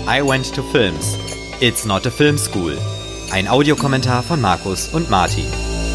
I Went to Films. It's not a film school. Ein Audiokommentar von Markus und Martin.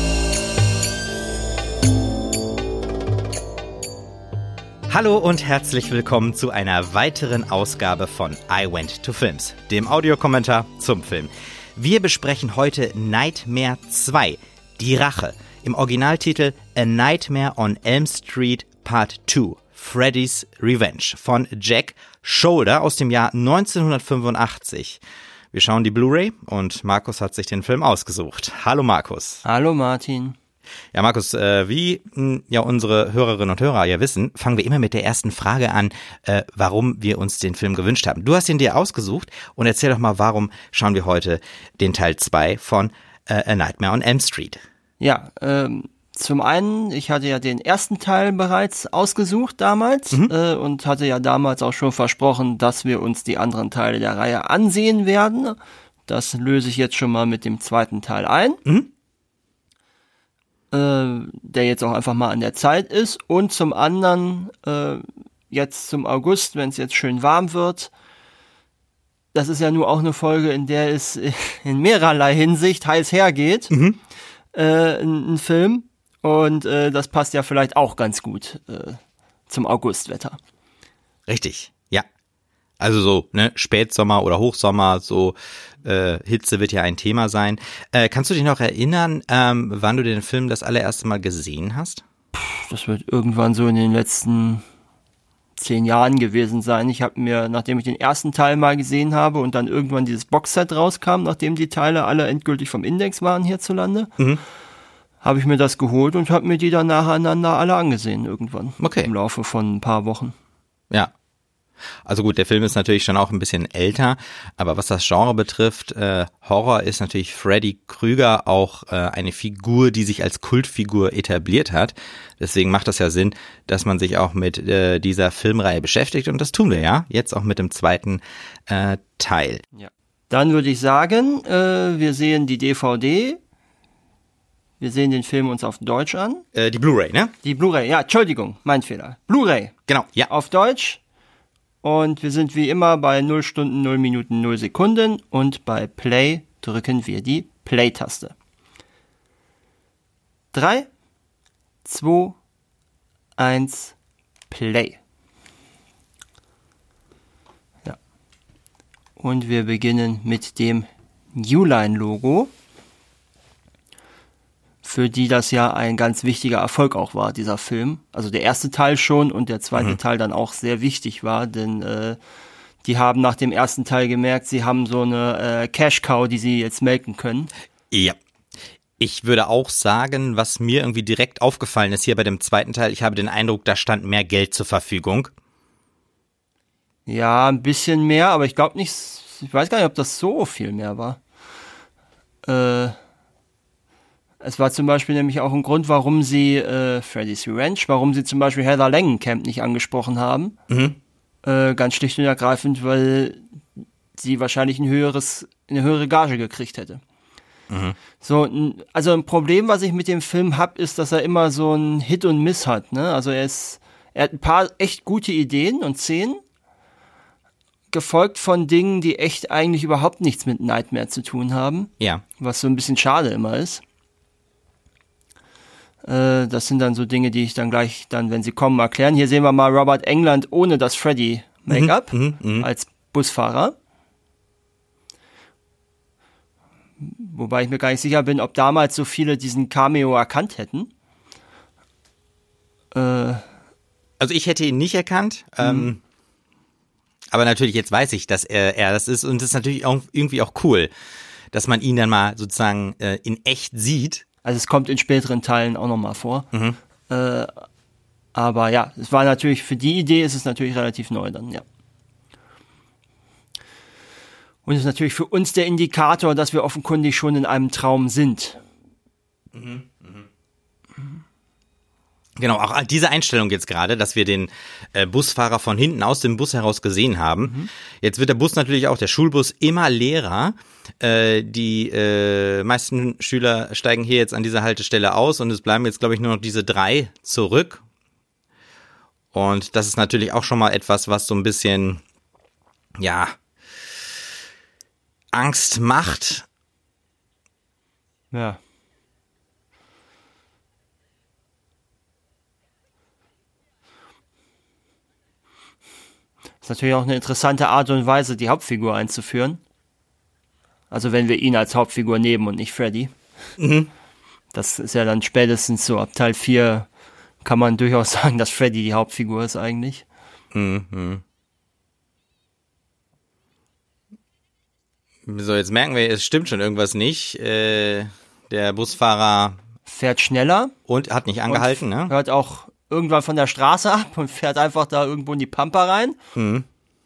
Hallo und herzlich willkommen zu einer weiteren Ausgabe von I Went to Films, dem Audiokommentar zum Film. Wir besprechen heute Nightmare 2, die Rache. Im Originaltitel A Nightmare on Elm Street Part 2, Freddy's Revenge von Jack Sholder aus dem Jahr 1985. Wir schauen die Blu-ray und Markus hat sich den Film ausgesucht. Hallo Markus. Hallo Martin. Ja Markus, wie ja unsere Hörerinnen und Hörer ja wissen, fangen wir immer mit der ersten Frage an, warum wir uns den Film gewünscht haben. Du hast ihn dir ausgesucht und erzähl doch mal, warum schauen wir heute den Teil 2 von A Nightmare on Elm Street. Ja, zum einen, ich hatte ja den ersten Teil bereits ausgesucht damals und hatte ja damals auch schon versprochen, dass wir uns die anderen Teile der Reihe ansehen werden. Das löse ich jetzt schon mal mit dem zweiten Teil ein, der jetzt auch einfach mal an der Zeit ist. Und zum anderen, jetzt zum August, wenn es jetzt schön warm wird, das ist ja nur auch eine Folge, in der es in mehrerlei Hinsicht heiß hergeht, ein Film. Und das passt ja vielleicht auch ganz gut zum Augustwetter. Richtig, ja. Also so, ne, Spätsommer oder Hochsommer, so Hitze wird ja ein Thema sein. Kannst du dich noch erinnern, wann du den Film das allererste Mal gesehen hast? Das wird irgendwann so in den letzten 10 Jahren gewesen sein. Ich habe mir, nachdem ich den ersten Teil mal gesehen habe und dann irgendwann dieses Boxset rauskam, nachdem die Teile alle endgültig vom Index waren hierzulande, habe ich mir das geholt und habe mir die dann nacheinander alle angesehen irgendwann. Okay. Im Laufe von ein paar Wochen. Ja. Also gut, der Film ist natürlich schon auch ein bisschen älter, aber was das Genre betrifft, Horror ist natürlich Freddy Krueger auch eine Figur, die sich als Kultfigur etabliert hat. Deswegen macht das ja Sinn, dass man sich auch mit dieser Filmreihe beschäftigt und das tun wir ja, jetzt auch mit dem zweiten Teil. Ja. Dann würde ich sagen, wir sehen die DVD. Wir sehen den Film uns auf Deutsch an. Die Blu-ray, ne? Die Blu-ray, ja, Entschuldigung, mein Fehler. Blu-ray. Genau, ja. Auf Deutsch. Und wir sind wie immer bei 0 Stunden, 0 Minuten, 0 Sekunden. Und bei Play drücken wir die Play-Taste. 3, 2, 1, Play. Ja. Und wir beginnen mit dem New Line-Logo, für die das ja ein ganz wichtiger Erfolg auch war, dieser Film. Also der erste Teil schon und der zweite Teil dann auch sehr wichtig war, denn die haben nach dem ersten Teil gemerkt, sie haben so eine Cash-Cow, die sie jetzt melken können. Ja. Ich würde auch sagen, was mir irgendwie direkt aufgefallen ist hier bei dem zweiten Teil, ich habe den Eindruck, da stand mehr Geld zur Verfügung. Ja, ein bisschen mehr, aber ich glaube nicht, ich weiß gar nicht, ob das so viel mehr war. Es war zum Beispiel nämlich auch ein Grund, warum sie Freddy's Revenge, warum sie zum Beispiel Heather Langenkamp nicht angesprochen haben. Ganz schlicht und ergreifend, weil sie wahrscheinlich eine höhere Gage gekriegt hätte. So, also ein Problem, was ich mit dem Film habe, ist, dass er immer so ein Hit und Miss hat. Ne? Also er hat ein paar echt gute Ideen und Szenen, gefolgt von Dingen, die echt eigentlich überhaupt nichts mit Nightmare zu tun haben. Ja. Was so ein bisschen schade immer ist. Das sind dann so Dinge, die ich dann gleich, wenn sie kommen, erklären. Hier sehen wir mal Robert Englund ohne das Freddy-Make-up als Busfahrer. Wobei ich mir gar nicht sicher bin, ob damals so viele diesen Cameo erkannt hätten. Also ich hätte ihn nicht erkannt, aber natürlich jetzt weiß ich, dass er das ist und das ist natürlich auch irgendwie auch cool, dass man ihn dann mal sozusagen in echt sieht. Also es kommt in späteren Teilen auch nochmal vor. Aber ja, es war natürlich, für die Idee ist es natürlich relativ neu dann, ja. Und es ist natürlich für uns der Indikator, dass wir offenkundig schon in einem Traum sind. Genau, auch diese Einstellung jetzt gerade, dass wir den Busfahrer von hinten aus dem Bus heraus gesehen haben. Jetzt wird der Bus natürlich auch, der Schulbus, immer leerer. Die meisten Schüler steigen hier jetzt an dieser Haltestelle aus und es bleiben jetzt, glaube ich, nur noch diese 3 zurück. Und das ist natürlich auch schon mal etwas, was so ein bisschen, ja, Angst macht. Ja. Ist natürlich auch eine interessante Art und Weise, die Hauptfigur einzuführen. Also wenn wir ihn als Hauptfigur nehmen und nicht Freddy. Mhm. Das ist ja dann spätestens so ab Teil 4 kann man durchaus sagen, dass Freddy die Hauptfigur ist eigentlich. Mhm. So, jetzt merken wir, es stimmt schon irgendwas nicht. Der Busfahrer Fährt schneller. und hat nicht angehalten, ne? Hört auch irgendwann von der Straße ab und fährt einfach da irgendwo in die Pampa rein. Mhm.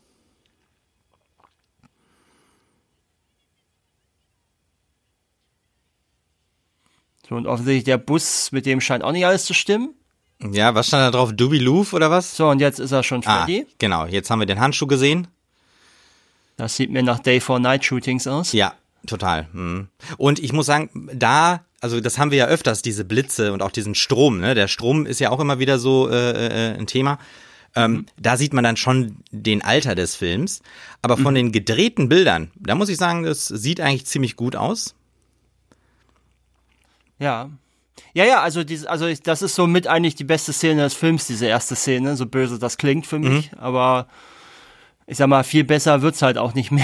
So, und offensichtlich der Bus, mit dem scheint auch nicht alles zu stimmen. Ja, was stand da drauf? Doobie Loof oder was? So, und jetzt ist er schon Freddy. Genau. Jetzt haben wir den Handschuh gesehen. Das sieht mir nach Day-for-Night-Shootings aus. Ja, total. Mhm. Und ich muss sagen, also das haben wir ja öfters, diese Blitze und auch diesen Strom, ne? Der Strom ist ja auch immer wieder so ein Thema. Da sieht man dann schon den Alter des Films. Aber von den gedrehten Bildern, da muss ich sagen, das sieht eigentlich ziemlich gut aus. Ja. Ja, also das ist somit eigentlich die beste Szene des Films, diese erste Szene, so böse das klingt für mich, aber ich sag mal, viel besser wird's halt auch nicht mehr.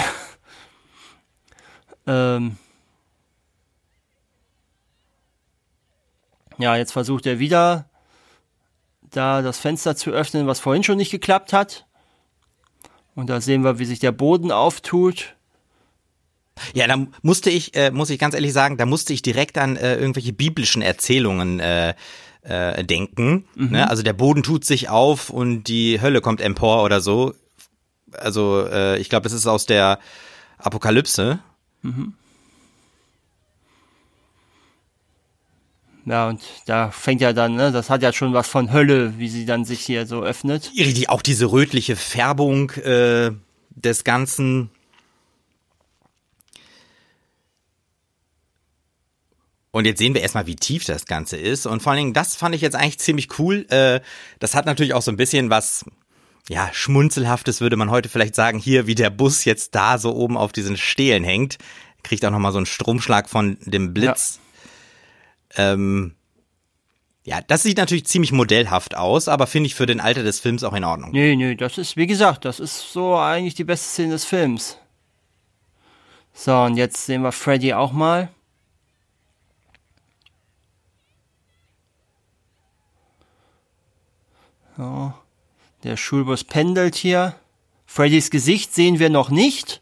Ja, jetzt versucht er wieder, da das Fenster zu öffnen, was vorhin schon nicht geklappt hat. Und da sehen wir, wie sich der Boden auftut. Ja, da muss ich ganz ehrlich sagen, da musste ich direkt an irgendwelche biblischen Erzählungen denken. Ne? Also der Boden tut sich auf und die Hölle kommt empor oder so. Also ich glaube, das ist aus der Apokalypse. Ja, und da fängt ja dann, ne, das hat ja schon was von Hölle, wie sie dann sich hier so öffnet. Auch diese rötliche Färbung des Ganzen. Und jetzt sehen wir erstmal, wie tief das Ganze ist. Und vor allen Dingen, das fand ich jetzt eigentlich ziemlich cool. Das hat natürlich auch so ein bisschen was, ja, Schmunzelhaftes, würde man heute vielleicht sagen. Hier, wie der Bus jetzt da so oben auf diesen Stelen hängt. Kriegt auch nochmal so einen Stromschlag von dem Blitz. Ja, das sieht natürlich ziemlich modellhaft aus, aber finde ich für den Alter des Films auch in Ordnung. Nee, das ist, wie gesagt, das ist so eigentlich die beste Szene des Films. So, und jetzt sehen wir Freddy auch mal. So, der Schulbus pendelt hier. Freddys Gesicht sehen wir noch nicht.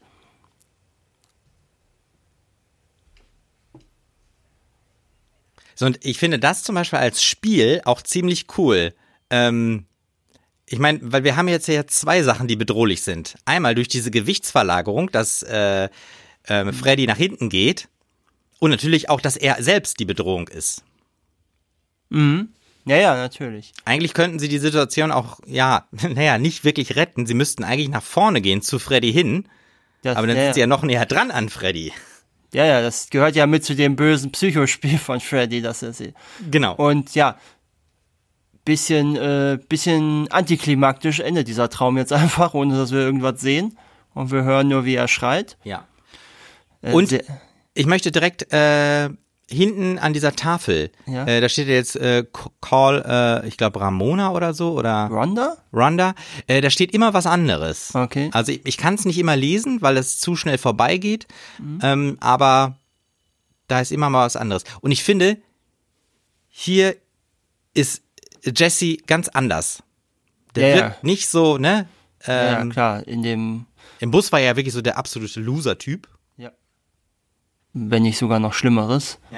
So, und ich finde das zum Beispiel als Spiel auch ziemlich cool. Ich meine, weil wir haben jetzt ja zwei Sachen, die bedrohlich sind. Einmal durch diese Gewichtsverlagerung, dass Freddy nach hinten geht und natürlich auch, dass er selbst die Bedrohung ist. Mhm. Ja, natürlich. Eigentlich könnten sie die Situation auch, nicht wirklich retten. Sie müssten eigentlich nach vorne gehen zu Freddy hin, aber dann sind sie ja noch näher dran an Freddy. Ja, das gehört ja mit zu dem bösen Psychospiel von Freddy, dass er sie. Genau. Und ja, bisschen antiklimaktisch endet dieser Traum jetzt einfach, ohne dass wir irgendwas sehen. Und wir hören nur, wie er schreit. Ja. Und ich möchte direkt hinten an dieser Tafel, da steht jetzt Call, ich glaube Ramona oder so, oder Rhonda, da steht immer was anderes. Okay. Also ich kann es nicht immer lesen, weil es zu schnell vorbeigeht, aber da ist immer mal was anderes. Und ich finde, hier ist Jesse ganz anders. Der wird nicht so, ne? Ja, klar, im Bus war er ja wirklich so der absolute Loser-Typ. Wenn nicht sogar noch Schlimmeres. Ja.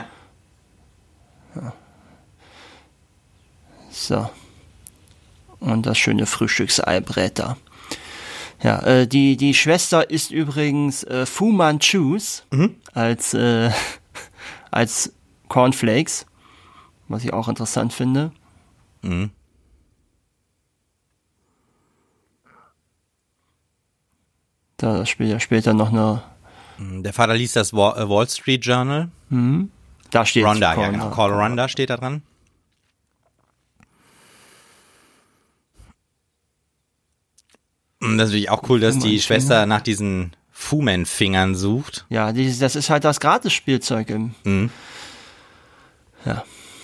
So. Und das schöne Frühstücksei-Brät da. Ja, die Schwester ist übrigens Fu Manchus als Cornflakes, was ich auch interessant finde. Mhm. Da spielt ja später noch eine. Der Vater liest das Wall Street Journal. Mhm. Da steht Rhonda, ja genau. Call Rhonda steht da dran. Und das ist natürlich auch cool, dass die Schwester nach diesen Fu-Man-Fingern sucht. Ja, das ist halt das Gratis-Spielzeug im. Mhm. Ja.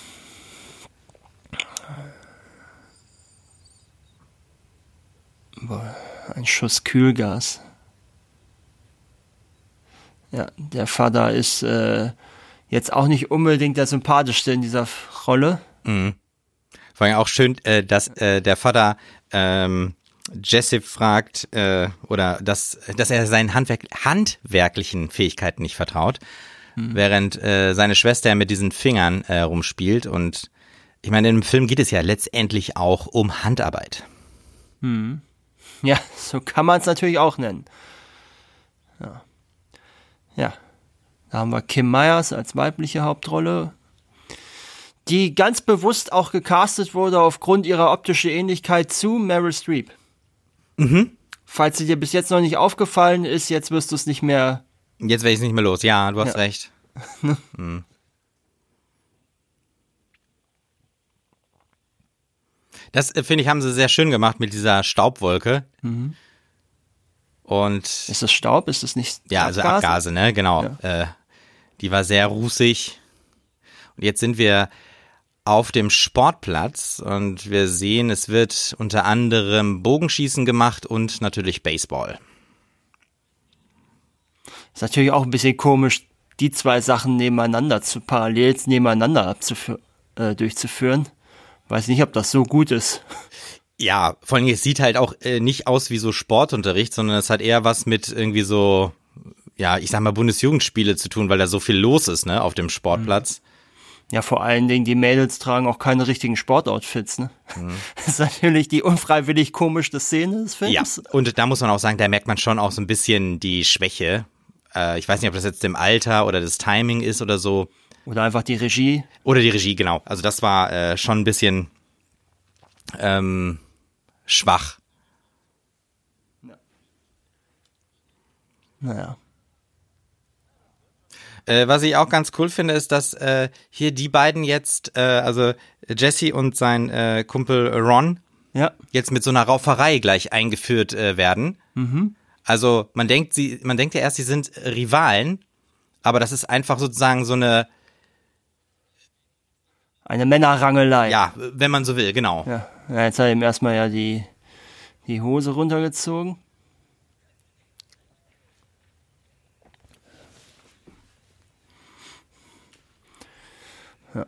Boah, ein Schuss Kühlgas. Ja, der Vater ist jetzt auch nicht unbedingt der sympathischste in dieser Rolle. Mhm. Vor allem auch schön, dass der Vater Jesse fragt, oder dass er seinen handwerklichen Fähigkeiten nicht vertraut, während seine Schwester mit diesen Fingern rumspielt. Und ich meine, im Film geht es ja letztendlich auch um Handarbeit. Ja, so kann man es natürlich auch nennen. Ja, da haben wir Kim Myers als weibliche Hauptrolle, die ganz bewusst auch gecastet wurde aufgrund ihrer optischen Ähnlichkeit zu Meryl Streep. Falls sie dir bis jetzt noch nicht aufgefallen ist, jetzt wirst du es nicht mehr... Jetzt werde ich es nicht mehr los. Ja, du hast recht. Das, finde ich, haben sie sehr schön gemacht mit dieser Staubwolke. Und Ist das Staub? Ist das nicht ja, also Abgase, ne? Genau. Ja. Die war sehr rußig. Und jetzt sind wir auf dem Sportplatz und wir sehen, es wird unter anderem Bogenschießen gemacht und natürlich Baseball. Ist natürlich auch ein bisschen komisch, die zwei Sachen parallel nebeneinander durchzuführen. Weiß nicht, ob das so gut ist. Ja, vor allem, es sieht halt auch nicht aus wie so Sportunterricht, sondern es hat eher was mit irgendwie so, ja, ich sag mal Bundesjugendspiele zu tun, weil da so viel los ist, ne, auf dem Sportplatz. Ja, vor allen Dingen, die Mädels tragen auch keine richtigen Sportoutfits, ne? Das ist natürlich die unfreiwillig komischste Szene des Films. Ja, und da muss man auch sagen, da merkt man schon auch so ein bisschen die Schwäche. Ich weiß nicht, ob das jetzt im Alter oder das Timing ist oder so. Oder einfach die Regie. Oder die Regie, genau. Also das war schon ein bisschen schwach. Naja. Was ich auch ganz cool finde, ist, dass hier die beiden jetzt, also Jesse und sein Kumpel Ron, jetzt mit so einer Rauferei gleich eingeführt werden. Also man denkt ja erst, sie sind Rivalen, aber das ist einfach sozusagen so eine Männerrangelei. Ja, wenn man so will, genau. Ja, jetzt hat er ihm erstmal ja die Hose runtergezogen. Ja.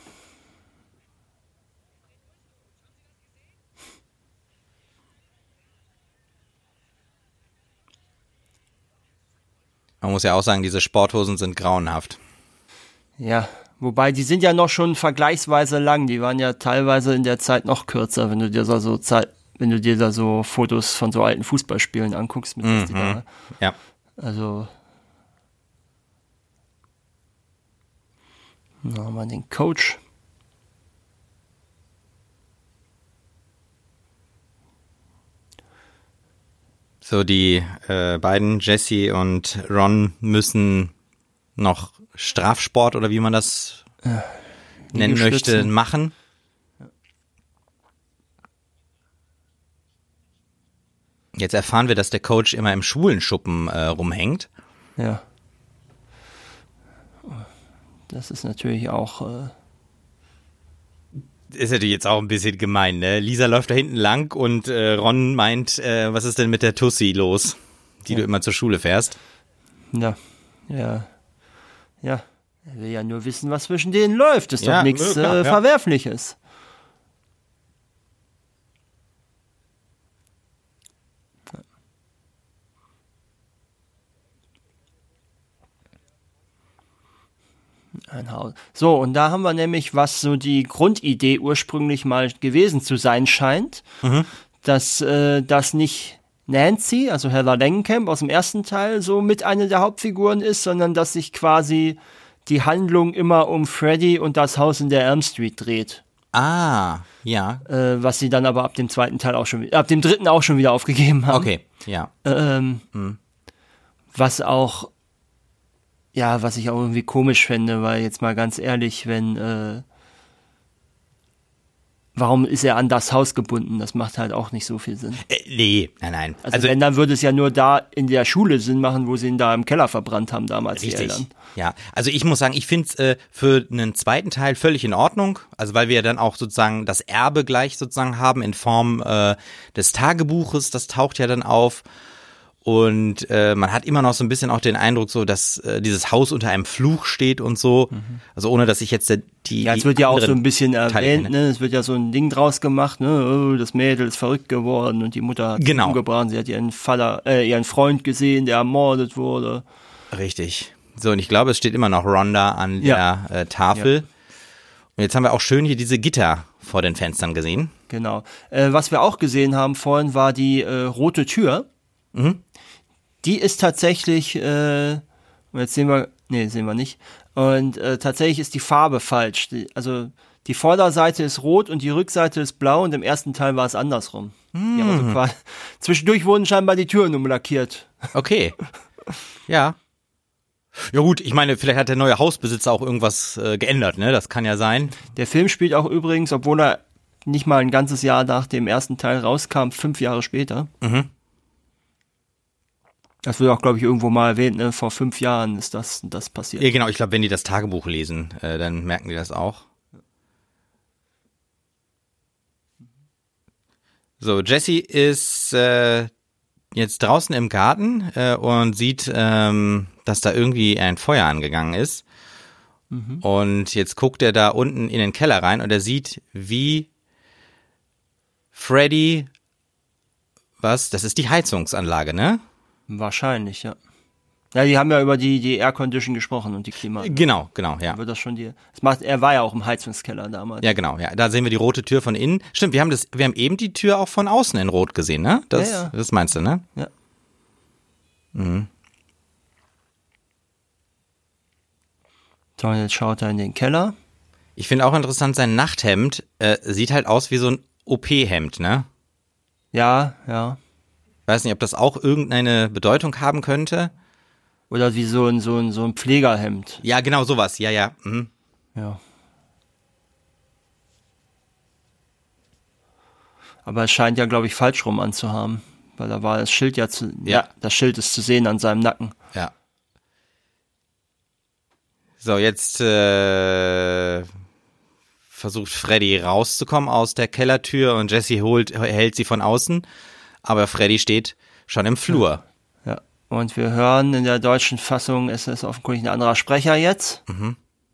Man muss ja auch sagen, diese Sporthosen sind grauenhaft. Ja, wobei die sind ja noch schon vergleichsweise lang. Die waren ja teilweise in der Zeit noch kürzer, wenn du dir da so Fotos von so alten Fußballspielen anguckst. Ja. Also da haben wir den Coach. So, die beiden, Jesse und Ron, müssen noch Strafsport oder wie man das nennen möchte, machen. Jetzt erfahren wir, dass der Coach immer im Schwulenschuppen rumhängt. Ja. Das ist natürlich auch... Ist natürlich jetzt auch ein bisschen gemein, ne? Lisa läuft da hinten lang und Ron meint, was ist denn mit der Tussi los, die du immer zur Schule fährst? Ja. Er will ja nur wissen, was zwischen denen läuft. Ist doch nichts Verwerfliches. Ein Haus. So, und da haben wir nämlich, was so die Grundidee ursprünglich mal gewesen zu sein scheint, dass das nicht Nancy, also Heather Langenkamp aus dem ersten Teil, so mit einer der Hauptfiguren ist, sondern dass sich quasi die Handlung immer um Freddy und das Haus in der Elm Street dreht. Ah, ja. Was sie dann aber ab dem dritten auch schon wieder aufgegeben haben. Okay, ja. Was ich auch irgendwie komisch fände, weil jetzt mal ganz ehrlich, wenn warum ist er an das Haus gebunden? Das macht halt auch nicht so viel Sinn. Nee, nein. Also wenn, dann würde es ja nur da in der Schule Sinn machen, wo sie ihn da im Keller verbrannt haben damals, richtig. Die Eltern. Ja, also ich muss sagen, ich finde es für einen zweiten Teil völlig in Ordnung, also weil wir ja dann auch sozusagen das Erbe gleich sozusagen haben in Form des Tagebuches, das taucht ja dann auf. Und man hat immer noch so ein bisschen auch den Eindruck, so dass dieses Haus unter einem Fluch steht und so. Also ohne, dass ich jetzt die Ja, es wird ja auch so ein bisschen Teile erwähnt, kenne. ne? Es wird ja so ein Ding draus gemacht, ne? Oh, das Mädel ist verrückt geworden und die Mutter hat ihn umgebracht. Sie hat ihren Freund gesehen, der ermordet wurde. Richtig. So, und ich glaube, es steht immer noch Rhonda an der Tafel. Ja. Und jetzt haben wir auch schön hier diese Gitter vor den Fenstern gesehen. Genau. Was wir auch gesehen haben vorhin, war die rote Tür. Mhm. Die ist tatsächlich, jetzt sehen wir nicht. Und tatsächlich ist die Farbe falsch. Also die Vorderseite ist rot und die Rückseite ist blau und im ersten Teil war es andersrum. Die haben also quasi, zwischendurch wurden scheinbar die Türen umlackiert. Okay. Ja. Ja gut, ich meine, vielleicht hat der neue Hausbesitzer auch irgendwas geändert, ne? Das kann ja sein. Der Film spielt auch übrigens, obwohl er nicht mal ein ganzes Jahr nach dem ersten Teil rauskam, 5 Jahre später. Mhm. Das wird auch, glaube ich, irgendwo mal erwähnt, ne? Vor 5 Jahren ist das passiert. Ja, genau. Ich glaube, wenn die das Tagebuch lesen, dann merken die das auch. So, Jessie ist jetzt draußen im Garten und sieht, dass da irgendwie ein Feuer angegangen ist. Mhm. Und jetzt guckt er da unten in den Keller rein und er sieht, wie Freddy, das ist die Heizungsanlage, ne? Wahrscheinlich, ja. Ja, die haben ja über die Air Condition gesprochen und die Klima. Genau, ja. Wird das schon er war ja auch im Heizungskeller damals. Ja, genau, ja. Da sehen wir die rote Tür von innen. Stimmt, wir haben eben die Tür auch von außen in Rot gesehen, ne? Das meinst du, ne? Ja. Mhm. So, und jetzt schaut er in den Keller. Ich finde auch interessant, sein Nachthemd sieht halt aus wie so ein OP-Hemd, ne? Ja. Weiß nicht, ob das auch irgendeine Bedeutung haben könnte. Oder wie so ein Pflegerhemd. Ja, genau sowas, ja. Mhm. Ja. Aber es scheint ja, glaube ich, falsch rum anzuhaben. Weil da war das Schild das Schild ist zu sehen an seinem Nacken. Ja. So, jetzt versucht Freddy rauszukommen aus der Kellertür und Jessie hält sie von außen. Aber Freddy steht schon im Flur. Ja. Und wir hören in der deutschen Fassung, es ist offenkundig ein anderer Sprecher jetzt. Mhm.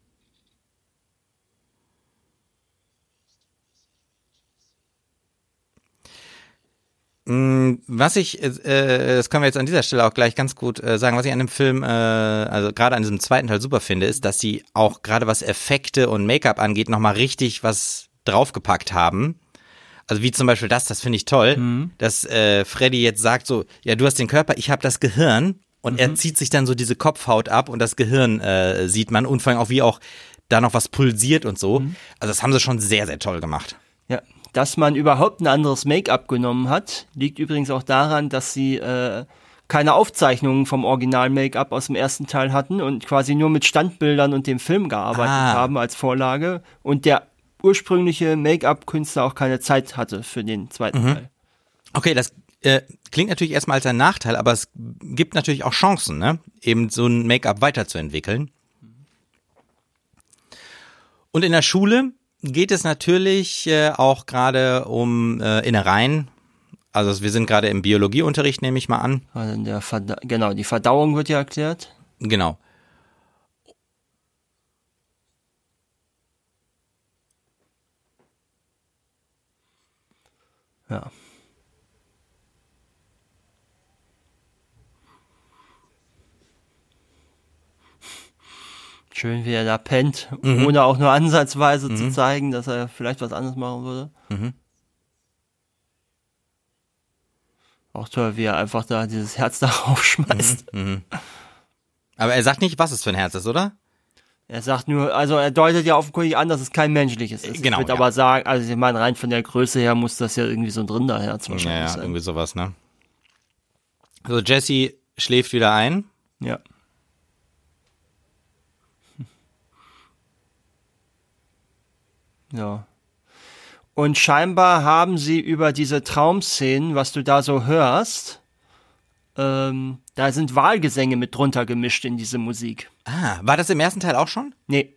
Das können wir jetzt an dieser Stelle auch gleich ganz gut sagen, was ich an dem Film, also gerade an diesem zweiten Teil super finde, ist, dass sie auch gerade was Effekte und Make-up angeht, nochmal richtig was draufgepackt haben. Also wie zum Beispiel das finde ich toll, dass Freddy jetzt sagt so, ja, du hast den Körper, ich habe das Gehirn und er zieht sich dann so diese Kopfhaut ab und das Gehirn sieht man und vor allem auch wie auch da noch was pulsiert und so. Also das haben sie schon sehr, sehr toll gemacht. Ja, dass man überhaupt ein anderes Make-up genommen hat, liegt übrigens auch daran, dass sie keine Aufzeichnungen vom Original-Make-up aus dem ersten Teil hatten und quasi nur mit Standbildern und dem Film gearbeitet haben als Vorlage und der ursprüngliche Make-up-Künstler auch keine Zeit hatte für den zweiten Teil. Okay, das klingt natürlich erstmal als ein Nachteil, aber es gibt natürlich auch Chancen, ne? Eben so ein Make-up weiterzuentwickeln. Und in der Schule geht es natürlich auch gerade um Innereien. Also wir sind gerade im Biologieunterricht, nehme ich mal an. Genau, die Verdauung wird ja erklärt. Genau. Ja. Schön, wie er da pennt, ohne auch nur ansatzweise zu zeigen, dass er vielleicht was anderes machen würde. Auch toll, wie er einfach da dieses Herz darauf schmeißt. Aber er sagt nicht, was es für ein Herz ist, oder? Er sagt nur, also er deutet ja offenkundig an, dass es kein menschliches ist. Genau. Ich würde aber sagen, also ich meine, rein von der Größe her muss das ja irgendwie so ein Rinderherz wahrscheinlich sein. Ja, irgendwie sowas, ne? So, Jessie schläft wieder ein. Ja. Ja. Und scheinbar haben sie über diese Traumszenen, was du da so hörst, da sind Wahlgesänge mit drunter gemischt in diese Musik. Ah, war das im ersten Teil auch schon? Nee.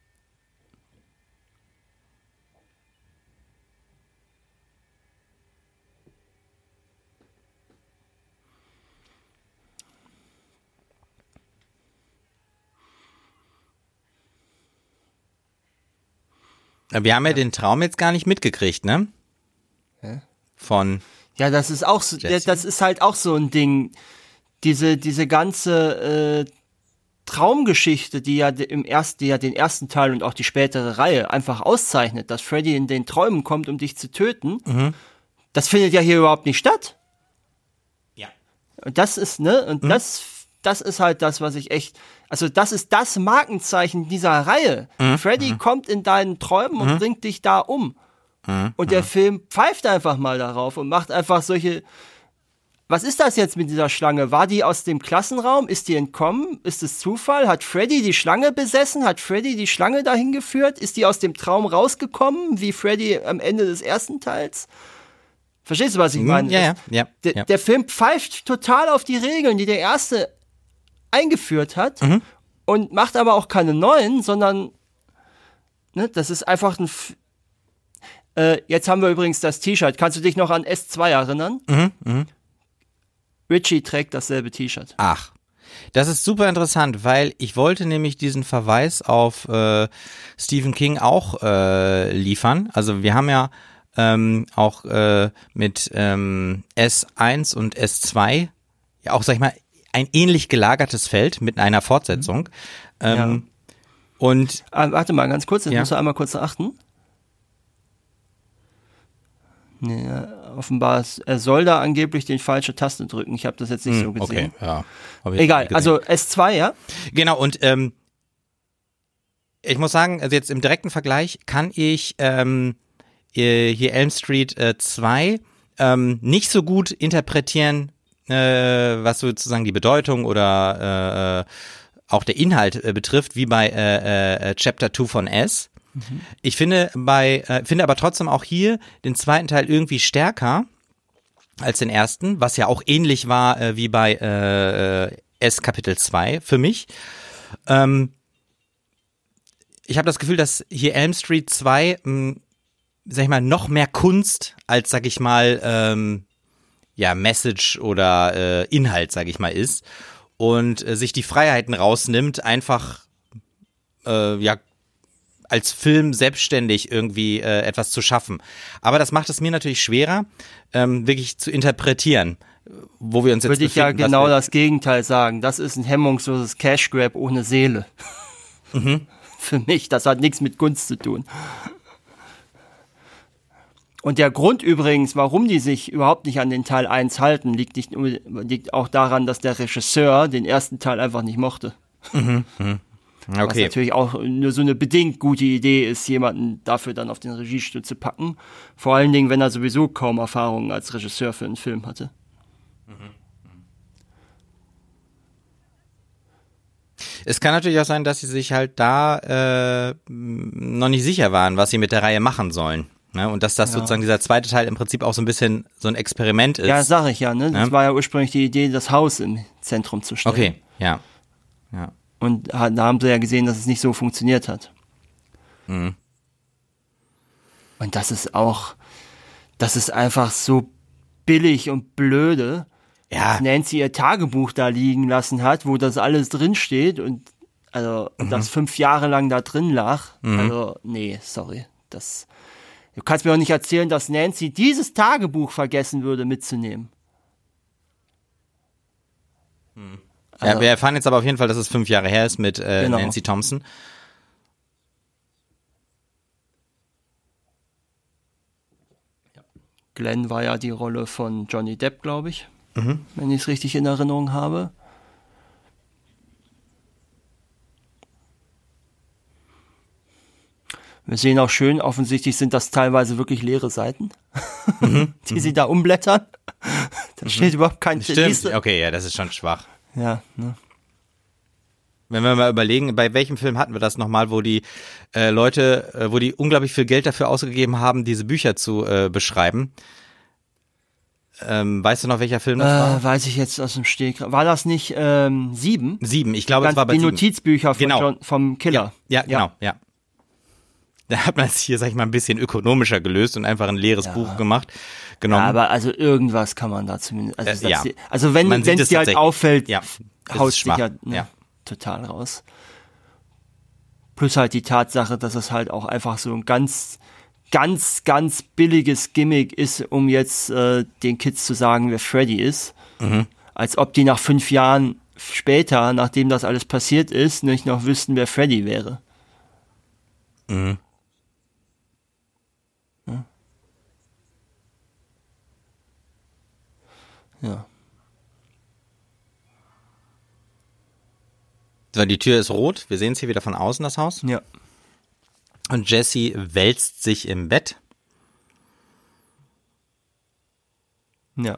Wir haben ja den Traum jetzt gar nicht mitgekriegt, ne? Hä? Von. Ja, das ist auch so, das ist halt auch so ein Ding. Diese ganze Traumgeschichte, die ja den ersten Teil und auch die spätere Reihe einfach auszeichnet, dass Freddy in den Träumen kommt, um dich zu töten, das findet ja hier überhaupt nicht statt. Ja. Und das ist, das ist halt das, was ich echt, also das ist das Markenzeichen dieser Reihe. Freddy kommt in deinen Träumen und bringt dich da um. Und der Film pfeift einfach mal darauf und macht einfach solche, was ist das jetzt mit dieser Schlange? War die aus dem Klassenraum? Ist die entkommen? Ist es Zufall? Hat Freddy die Schlange besessen? Hat Freddy die Schlange dahin geführt? Ist die aus dem Traum rausgekommen, wie Freddy am Ende des ersten Teils? Verstehst du, was ich meine? Ja. Der Film pfeift total auf die Regeln, die der erste eingeführt hat und macht aber auch keine neuen, sondern das ist einfach ein jetzt haben wir übrigens das T-Shirt. Kannst du dich noch an S2 erinnern? Richie trägt dasselbe T-Shirt. Ach, das ist super interessant, weil ich wollte nämlich diesen Verweis auf Stephen King auch liefern. Also wir haben ja auch mit S1 und S2 ja auch, sag ich mal, ein ähnlich gelagertes Feld mit einer Fortsetzung. Und warte mal, ganz kurz, jetzt musst du einmal kurz achten. Nee, offenbar, er soll da angeblich die falsche Taste drücken. Ich habe das jetzt nicht so gesehen. Okay, ja. Egal, also S2, ja? Genau, und ich muss sagen, also jetzt im direkten Vergleich kann ich hier Elm Street 2 nicht so gut interpretieren, was sozusagen die Bedeutung oder auch der Inhalt betrifft, wie bei Chapter 2 von S. Ich finde aber trotzdem auch hier den zweiten Teil irgendwie stärker als den ersten, was ja auch ähnlich war wie bei S Kapitel 2 für mich. Ich habe das Gefühl, dass hier Elm Street 2, sag ich mal, noch mehr Kunst als, sag ich mal, Message oder Inhalt, sag ich mal, ist und sich die Freiheiten rausnimmt, einfach als Film selbstständig irgendwie etwas zu schaffen. Aber das macht es mir natürlich schwerer, wirklich zu interpretieren, wo wir uns jetzt befinden. Würde ich ja genau das Gegenteil sagen. Das ist ein hemmungsloses Cash Grab ohne Seele. Für mich, das hat nichts mit Kunst zu tun. Und der Grund übrigens, warum die sich überhaupt nicht an den Teil 1 halten, liegt auch daran, dass der Regisseur den ersten Teil einfach nicht mochte. Okay. Was natürlich auch nur so eine bedingt gute Idee ist, jemanden dafür dann auf den Regiestuhl zu packen. Vor allen Dingen, wenn er sowieso kaum Erfahrung als Regisseur für einen Film hatte. Es kann natürlich auch sein, dass sie sich halt da noch nicht sicher waren, was sie mit der Reihe machen sollen. Ne? Und dass das sozusagen dieser zweite Teil im Prinzip auch so ein bisschen so ein Experiment ist. Ja, sag ich ja. Ne? Das war ja ursprünglich die Idee, das Haus im Zentrum zu stellen. Okay, ja. Und da haben sie ja gesehen, dass es nicht so funktioniert hat. Und das ist einfach so billig und blöde, dass Nancy ihr Tagebuch da liegen lassen hat, wo das alles drin steht und das 5 Jahre lang da drin lag. Also, nee, sorry. Du kannst mir auch nicht erzählen, dass Nancy dieses Tagebuch vergessen würde mitzunehmen. Ja, wir erfahren jetzt aber auf jeden Fall, dass es 5 Jahre her ist mit Nancy Thompson. Glenn war ja die Rolle von Johnny Depp, glaube ich, wenn ich es richtig in Erinnerung habe. Wir sehen auch schön, offensichtlich sind das teilweise wirklich leere Seiten, die sie da umblättern. Da steht überhaupt kein Stimmt, okay, ja, das ist schon schwach. Ja, ne? Wenn wir mal überlegen, bei welchem Film hatten wir das nochmal, wo die Leute, wo die unglaublich viel Geld dafür ausgegeben haben, diese Bücher zu beschreiben. Weißt du noch, welcher Film das war? Weiß ich jetzt aus dem Stegreif. War das nicht 7? 7, ich glaube, es war bei die 7. Notizbücher von vom Killer. Ja, genau, ja. Da hat man es hier, sag ich mal, ein bisschen ökonomischer gelöst und einfach ein leeres Buch genommen. Ja, aber also irgendwas kann man da zumindest. Also, ja. Also wenn es dir halt auffällt, haust dich ja total raus. Plus halt die Tatsache, dass es halt auch einfach so ein ganz billiges Gimmick ist, um jetzt den Kids zu sagen, wer Freddy ist. Mhm. Als ob die nach 5 Jahren später, nachdem das alles passiert ist, nicht noch wüssten, wer Freddy wäre. Mhm. Ja. So, die Tür ist rot. Wir sehen es hier wieder von außen, das Haus. Ja. Und Jesse wälzt sich im Bett. Ja.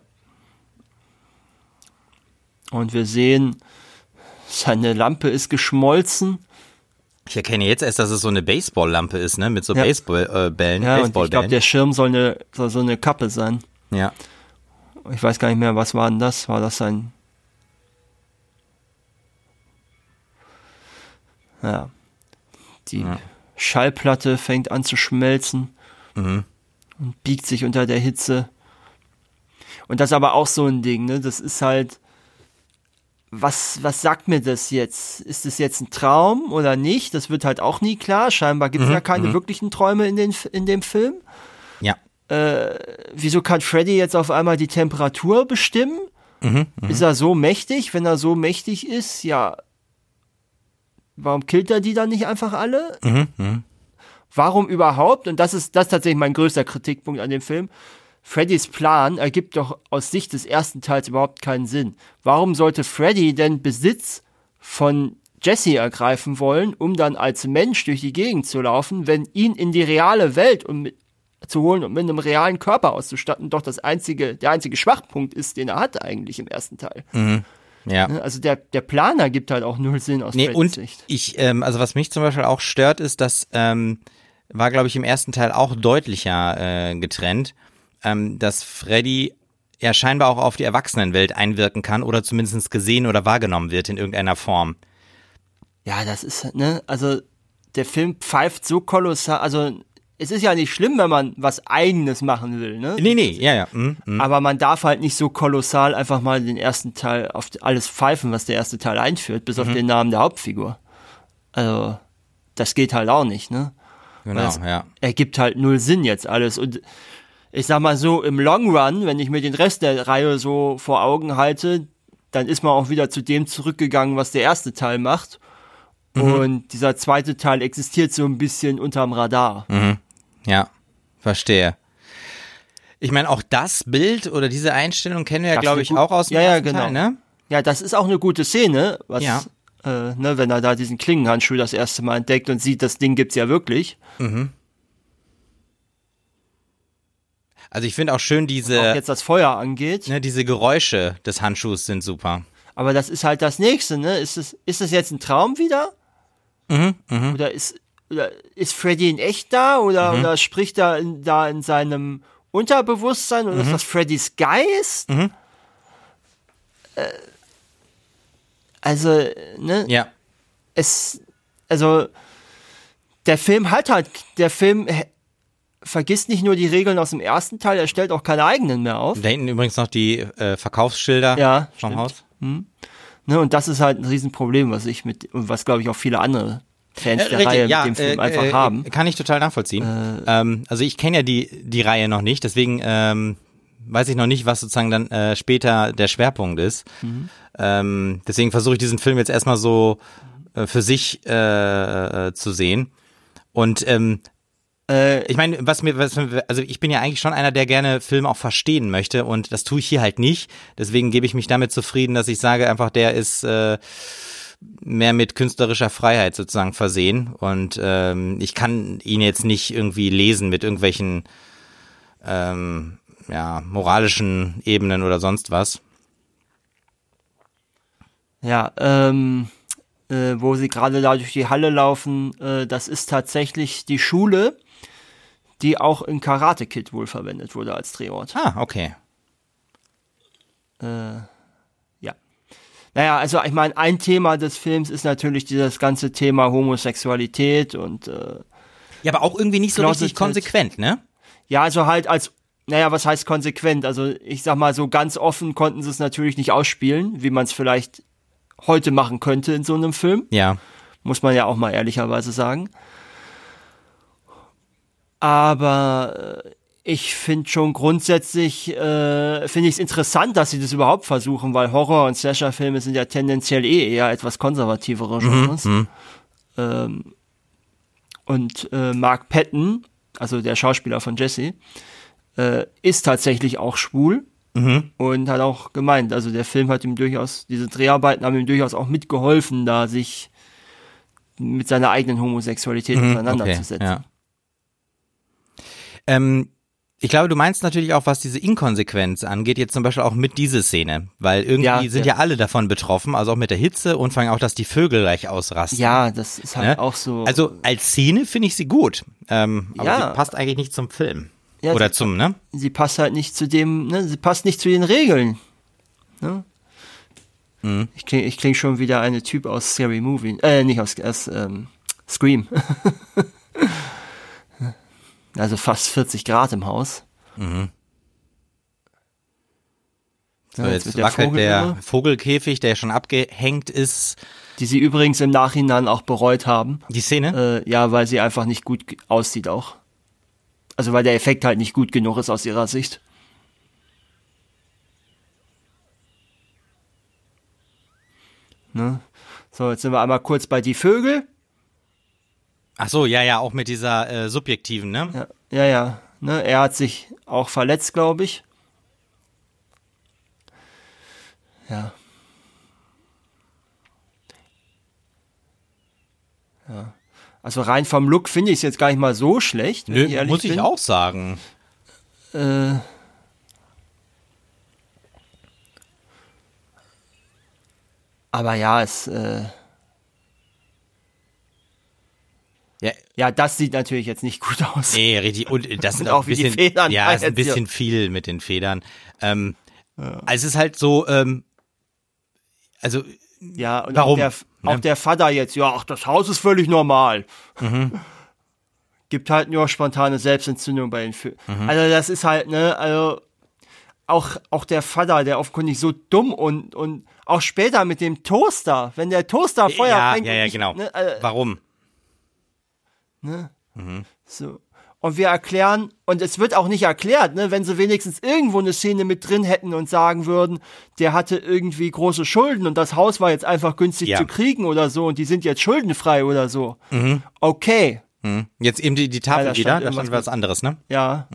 Und wir sehen, seine Lampe ist geschmolzen. Ich erkenne jetzt erst, dass es so eine Baseballlampe ist, ne? Mit so Baseballbällen. Ja, und ich glaube, der Schirm soll so eine Kappe sein. Ja. Ich weiß gar nicht mehr, was war denn das? War das ein... Ja. Die Schallplatte fängt an zu schmelzen und biegt sich unter der Hitze. Und das ist aber auch so ein Ding, ne? Das ist halt, was sagt mir das jetzt? Ist das jetzt ein Traum oder nicht? Das wird halt auch nie klar. Scheinbar gibt es ja keine wirklichen Träume in dem Film. Ja. Wieso kann Freddy jetzt auf einmal die Temperatur bestimmen? Ist er so mächtig? Wenn er so mächtig ist, ja, warum killt er die dann nicht einfach alle? Warum überhaupt? Und das ist tatsächlich mein größter Kritikpunkt an dem Film. Freddys Plan ergibt doch aus Sicht des ersten Teils überhaupt keinen Sinn. Warum sollte Freddy denn Besitz von Jesse ergreifen wollen, um dann als Mensch durch die Gegend zu laufen, wenn ihn in die reale Welt zu holen und mit einem realen Körper auszustatten doch der einzige Schwachpunkt ist, den er hat eigentlich im ersten Teil. Ja. Also der Plan ergibt halt auch null Sinn aus Freddys Sicht. Ich, also was mich zum Beispiel auch stört, ist, dass war, glaube ich, im ersten Teil auch deutlicher getrennt, dass Freddy ja scheinbar auch auf die Erwachsenenwelt einwirken kann oder zumindest gesehen oder wahrgenommen wird in irgendeiner Form. Ja, das ist, ne, also der Film pfeift so kolossal, also es ist ja nicht schlimm, wenn man was Eigenes machen will, ne? Nee, ja. Aber man darf halt nicht so kolossal einfach mal den ersten Teil auf alles pfeifen, was der erste Teil einführt, bis auf den Namen der Hauptfigur. Also, das geht halt auch nicht, ne? Genau, ja. Ergibt halt null Sinn jetzt alles. Und ich sag mal so, im Long Run, wenn ich mir den Rest der Reihe so vor Augen halte, dann ist man auch wieder zu dem zurückgegangen, was der erste Teil macht. Und dieser zweite Teil existiert so ein bisschen unterm Radar. Ja, verstehe. Ich meine, auch das Bild oder diese Einstellung kennen wir ja, glaube ich, auch aus dem ersten Teil, ne? Ja, das ist auch eine gute Szene, wenn er da diesen Klingenhandschuh das erste Mal entdeckt und sieht, das Ding gibt's ja wirklich. Also ich finde auch schön diese... Auch jetzt das Feuer angeht. Ne, diese Geräusche des Handschuhs sind super. Aber das ist halt das Nächste, ne? Ist das jetzt ein Traum wieder? Oder ist Freddy in echt da? Oder spricht er da in seinem Unterbewusstsein? Oder ist das Freddys Geist? Also, ne? Ja. Der Film vergisst nicht nur die Regeln aus dem ersten Teil, er stellt auch keine eigenen mehr auf. Da hinten übrigens noch die Verkaufsschilder vom Haus. Ne, und das ist halt ein Riesenproblem, was glaube ich auch viele andere Fans der Reihe mit dem Film einfach haben. Kann ich total nachvollziehen. Also ich kenne ja die Reihe noch nicht, deswegen weiß ich noch nicht, was sozusagen dann später der Schwerpunkt ist. Deswegen versuche ich diesen Film jetzt erstmal so für sich zu sehen. Und ich meine, also ich bin ja eigentlich schon einer, der gerne Filme auch verstehen möchte und das tue ich hier halt nicht. Deswegen gebe ich mich damit zufrieden, dass ich sage einfach, der ist mehr mit künstlerischer Freiheit sozusagen versehen und ich kann ihn jetzt nicht irgendwie lesen mit irgendwelchen moralischen Ebenen oder sonst was. Ja, wo sie gerade da durch die Halle laufen, das ist tatsächlich die Schule, die auch in Karate Kid wohl verwendet wurde als Drehort. Ah, okay. Ja. Naja, also ich meine, ein Thema des Films ist natürlich dieses ganze Thema Homosexualität und ja, aber auch irgendwie nicht so richtig konsequent, ne? Ja, also halt was heißt konsequent? Also ich sag mal, so ganz offen konnten sie es natürlich nicht ausspielen, wie man es vielleicht heute machen könnte in so einem Film. Ja. Muss man ja auch mal ehrlicherweise sagen. Aber ich finde schon grundsätzlich, finde ich es interessant, dass sie das überhaupt versuchen, weil Horror- und Slasher-Filme sind ja tendenziell eher etwas konservativere Genres. Und Mark Patton, also der Schauspieler von Jesse, ist tatsächlich auch schwul und hat auch gemeint, also der Film hat ihm durchaus, diese Dreharbeiten haben ihm durchaus auch mitgeholfen, da sich mit seiner eigenen Homosexualität auseinanderzusetzen. Okay, ja. Ich glaube, du meinst natürlich auch, was diese Inkonsequenz angeht, jetzt zum Beispiel auch mit dieser Szene, weil irgendwie sind ja alle davon betroffen, also auch mit der Hitze und vor allem auch, dass die Vögel gleich ausrasten. Ja, das ist halt auch so. Also als Szene finde ich sie gut, aber sie passt eigentlich nicht zum Film. Ja, oder ne? Sie passt halt nicht zu dem, ne? Sie passt nicht zu den Regeln. Ne? Mhm. Ich kling schon wieder eine Typ aus Scary Movie, nicht aus Scream. Also fast 40 Grad im Haus. Mhm. So, ja, jetzt wackelt der Vogelkäfig, der schon abgehängt ist. Die sie übrigens im Nachhinein auch bereut haben. Die Szene? Ja, weil sie einfach nicht gut aussieht auch. Also weil der Effekt halt nicht gut genug ist aus ihrer Sicht. Ne? So, jetzt sind wir einmal kurz bei die Vögel. Ach so, ja, auch mit dieser subjektiven, ne? Ja. Ne, er hat sich auch verletzt, glaube ich. Ja. Also rein vom Look finde ich es jetzt gar nicht mal so schlecht. Nö, muss ich auch sagen. Aber ja, ja, das sieht natürlich jetzt nicht gut aus. Nee, richtig. Und das sind auch ein bisschen, die Federn. Ja, ist ein bisschen viel mit den Federn. Also es ist halt so, also ja, und warum? Auch der Vater jetzt, das Haus ist völlig normal. Gibt halt nur spontane Selbstentzündung bei den Vögeln. Also das ist halt, ne, also auch der Vater, der offenkundig so dumm und auch später mit dem Toaster, wenn der Toaster Feuer fängt. Ja, genau. Ne, warum? Ne? So. Und wir erklären, und es wird auch nicht erklärt, ne, wenn sie wenigstens irgendwo eine Szene mit drin hätten und sagen würden, der hatte irgendwie große Schulden und das Haus war jetzt einfach günstig zu kriegen oder so und die sind jetzt schuldenfrei oder so. Okay. Jetzt eben die Tafel wieder, das ist was anderes, ne? Ja.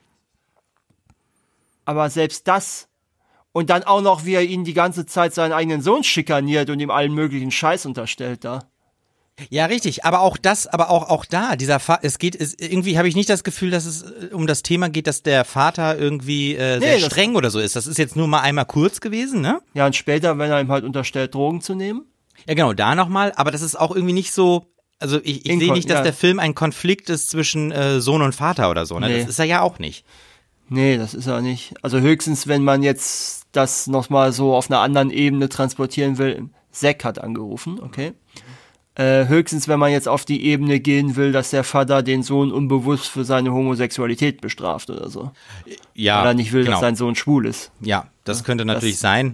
Aber selbst das und dann auch noch, wie er ihn die ganze Zeit seinen eigenen Sohn schikaniert und ihm allen möglichen Scheiß unterstellt da. Ja, richtig, aber auch da, irgendwie habe ich nicht das Gefühl, dass es um das Thema geht, dass der Vater irgendwie sehr streng oder so ist. Das ist jetzt nur mal einmal kurz gewesen, ne? Ja, und später, wenn er ihm halt unterstellt, Drogen zu nehmen. Ja, genau, da nochmal, aber das ist auch irgendwie nicht so, also ich sehe nicht, dass der Film ein Konflikt ist zwischen Sohn und Vater oder so, ne? Nee. Das ist er ja auch nicht. Nee, das ist er nicht. Also höchstens, wenn man jetzt das nochmal so auf einer anderen Ebene transportieren will. Zack hat angerufen, okay. Höchstens, wenn man jetzt auf die Ebene gehen will, dass der Vater den Sohn unbewusst für seine Homosexualität bestraft oder so. Ja, weil er nicht will, dass sein Sohn schwul ist. Ja, das könnte natürlich sein.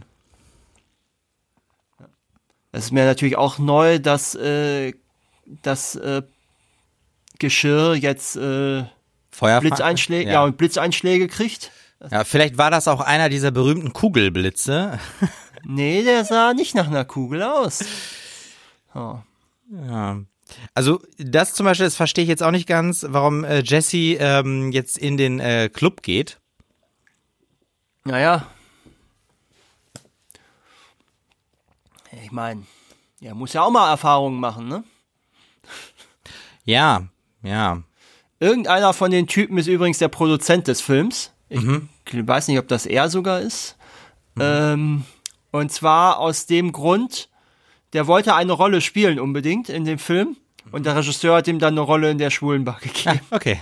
Es ist mir natürlich auch neu, dass das Geschirr jetzt Blitzeinschläge, und Blitzeinschläge kriegt. Ja, vielleicht war das auch einer dieser berühmten Kugelblitze. Nee, der sah nicht nach einer Kugel aus. Oh. Ja, also das zum Beispiel, das verstehe ich jetzt auch nicht ganz, warum Jesse jetzt in den Club geht. Naja. Ich meine, er muss ja auch mal Erfahrungen machen, ne? Ja. Irgendeiner von den Typen ist übrigens der Produzent des Films. Ich weiß nicht, ob das er sogar ist. Und zwar aus dem Grund, der wollte eine Rolle spielen unbedingt in dem Film und der Regisseur hat ihm dann eine Rolle in der Schwulenbar gegeben. Okay.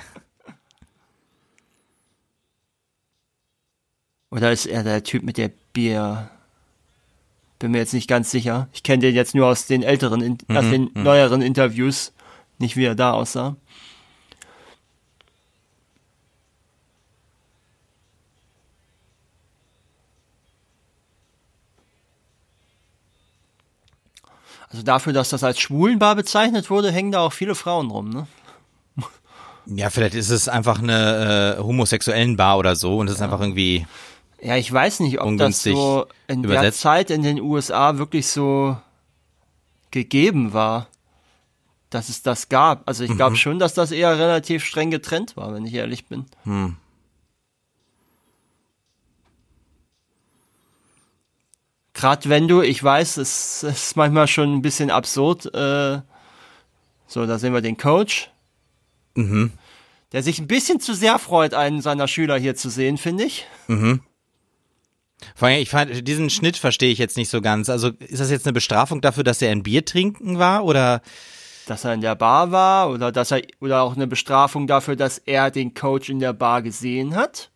Oder ist er der Typ mit der Bier? Bin mir jetzt nicht ganz sicher. Ich kenne den jetzt nur aus den aus den neueren Interviews. Nicht, wie er da aussah. Also dafür, dass das als Schwulenbar bezeichnet wurde, hängen da auch viele Frauen rum, ne? Ja, vielleicht ist es einfach eine homosexuellen Bar oder so und es ist einfach irgendwie Ja, ich weiß nicht, ob das so in der übersetzt. Zeit in den USA wirklich so gegeben war, dass es das gab. Also ich glaube schon, dass das eher relativ streng getrennt war, wenn ich ehrlich bin. Gerade wenn ich weiß, es ist manchmal schon ein bisschen absurd. So, da sehen wir den Coach, der sich ein bisschen zu sehr freut, einen seiner Schüler hier zu sehen, finde ich. Vor allem, diesen Schnitt verstehe ich jetzt nicht so ganz. Also ist das jetzt eine Bestrafung dafür, dass er ein Bier trinken war oder? Dass er in der Bar war oder auch eine Bestrafung dafür, dass er den Coach in der Bar gesehen hat.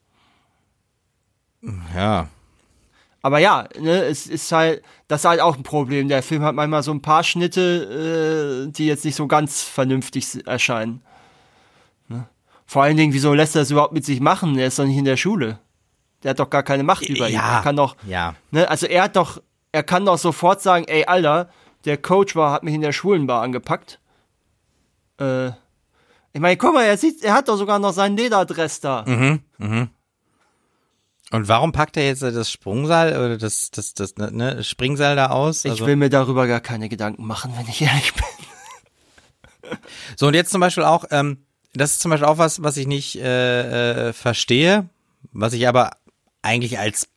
Ja. Aber ja, ne, es ist halt, das ist halt auch ein Problem. Der Film hat manchmal so ein paar Schnitte, die jetzt nicht so ganz vernünftig erscheinen. Ne? Vor allen Dingen, wieso lässt er das überhaupt mit sich machen? Er ist doch nicht in der Schule. Der hat doch gar keine Macht über ihn. Er kann doch, ne, also er kann doch sofort sagen, ey, Alter, der Coach hat mich in der Schwulenbar angepackt. Ich meine, guck mal, er hat doch sogar noch seinen Lederdress da. Und warum packt er jetzt das Sprungseil oder das Springseil da aus? Ich will mir darüber gar keine Gedanken machen, wenn ich ehrlich bin. So, und jetzt zum Beispiel auch, das ist zum Beispiel auch was ich nicht verstehe, was ich aber eigentlich als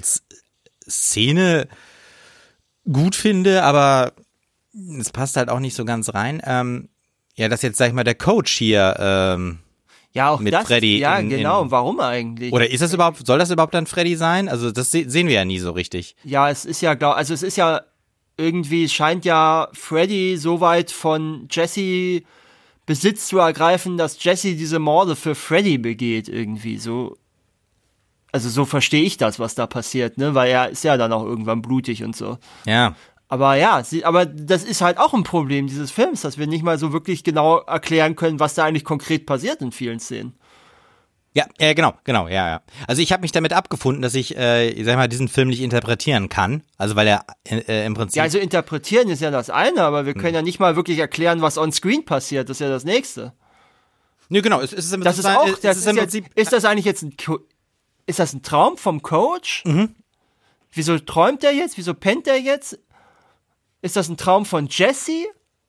Szene gut finde, aber es passt halt auch nicht so ganz rein. Ja, dass jetzt, sag ich mal, der Coach hier ja, auch mit das, Freddy. Ja, genau. Warum eigentlich? Oder soll das überhaupt dann Freddy sein? Also das sehen wir ja nie so richtig. Ja, es ist ja irgendwie scheint ja Freddy so weit von Jesse Besitz zu ergreifen, dass Jesse diese Morde für Freddy begeht irgendwie so. Also so verstehe ich das, was da passiert, ne? Weil er ist ja dann auch irgendwann blutig und so. Ja. Aber ja, aber das ist halt auch ein Problem dieses Films, dass wir nicht mal so wirklich genau erklären können, was da eigentlich konkret passiert in vielen Szenen. Ja, genau, ja. Also ich habe mich damit abgefunden, dass ich sag mal, diesen Film nicht interpretieren kann. Also weil er im Prinzip... Ja, also interpretieren ist ja das eine, aber wir können ja nicht mal wirklich erklären, was on screen passiert. Das ist ja das Nächste. Nee, genau. Ist das eigentlich jetzt ist das ein Traum vom Coach? Wieso träumt er jetzt? Wieso pennt er jetzt? Ist das ein Traum von Jesse?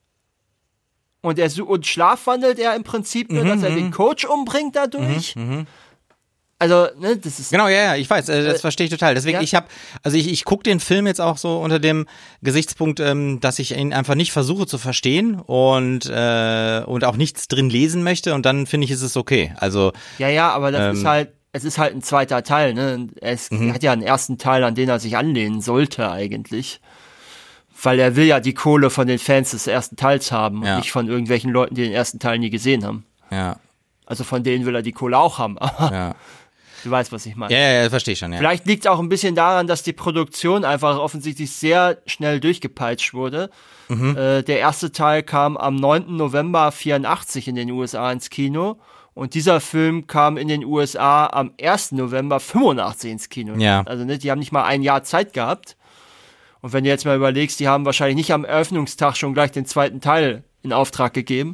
Und schlafwandelt er im Prinzip nur, dass er den Coach umbringt dadurch? Also, ne, das ist... Genau, ja, ich weiß, das verstehe ich total. Deswegen, ja. ich gucke den Film jetzt auch so unter dem Gesichtspunkt, dass ich ihn einfach nicht versuche zu verstehen und auch nichts drin lesen möchte und dann finde ich, ist es okay. Also... Ja, aber das ist halt, es ist halt ein zweiter Teil, ne? Es hat ja einen ersten Teil, an den er sich anlehnen sollte eigentlich. Weil er will ja die Kohle von den Fans des ersten Teils haben und nicht von irgendwelchen Leuten, die den ersten Teil nie gesehen haben. Ja. Also von denen will er die Kohle auch haben. Ja. Du weißt, was ich meine. Ja, verstehe ich schon, ja. Vielleicht liegt es auch ein bisschen daran, dass die Produktion einfach offensichtlich sehr schnell durchgepeitscht wurde. Der erste Teil kam am 9. November 84 in den USA ins Kino und dieser Film kam in den USA am 1. November 85 ins Kino. Ja. Also ne, die haben nicht mal ein Jahr Zeit gehabt. Und wenn du jetzt mal überlegst, die haben wahrscheinlich nicht am Eröffnungstag schon gleich den zweiten Teil in Auftrag gegeben.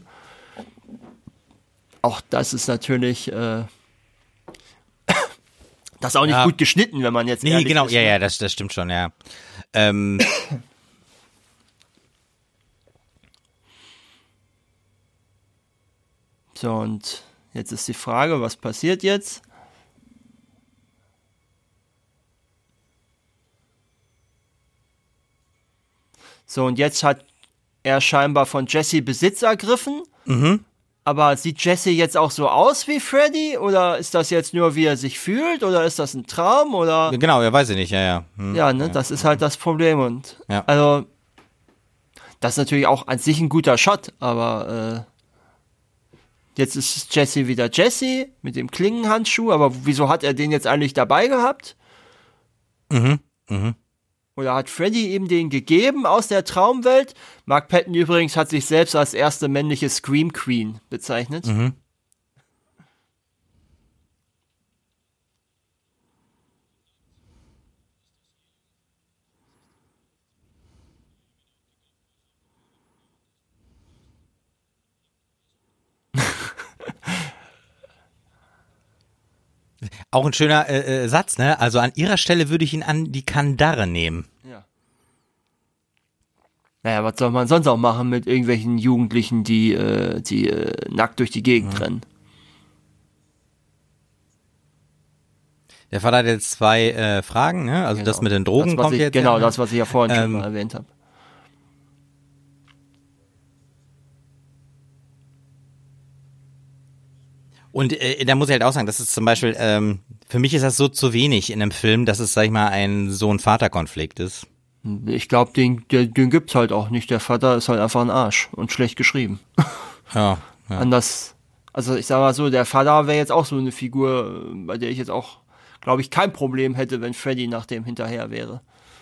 Auch das ist natürlich das ist auch nicht gut geschnitten, wenn man jetzt ehrlich genau, ist. Ja, das stimmt schon, ja. So, und jetzt ist die Frage, was passiert jetzt? So, und jetzt hat er scheinbar von Jesse Besitz ergriffen. Aber sieht Jesse jetzt auch so aus wie Freddy? Oder ist das jetzt nur, wie er sich fühlt? Oder ist das ein Traum? Oder? Genau, ja, weiß ich nicht, ja. Ja, ne, das ist halt das Problem. Und ja. also, Das ist natürlich auch an sich ein guter Shot, aber jetzt ist Jesse wieder Jesse mit dem Klingenhandschuh, aber wieso hat er den jetzt eigentlich dabei gehabt? Oder hat Freddy ihm den gegeben aus der Traumwelt? Mark Patton übrigens hat sich selbst als erste männliche Scream Queen bezeichnet. Auch ein schöner Satz, ne? Also an ihrer Stelle würde ich ihn an die Kandare nehmen. Ja. Naja, was soll man sonst auch machen mit irgendwelchen Jugendlichen, die nackt durch die Gegend rennen? Der Vater hat jetzt 2 Fragen, ne? Also Genau. das mit den Drogen kommt jetzt. Genau, ja, das, was ich ja vorhin schon mal erwähnt habe. Und da muss ich halt auch sagen, das ist zum Beispiel, für mich ist das so zu wenig in einem Film, dass es, sag ich mal, ein Sohn-Vater-Konflikt ist. Ich glaube, den gibt's halt auch nicht. Der Vater ist halt einfach ein Arsch und schlecht geschrieben. Ja. Anders. Also ich sag mal so, der Vater wäre jetzt auch so eine Figur, bei der ich jetzt auch, glaube ich, kein Problem hätte, wenn Freddy nach dem hinterher wäre.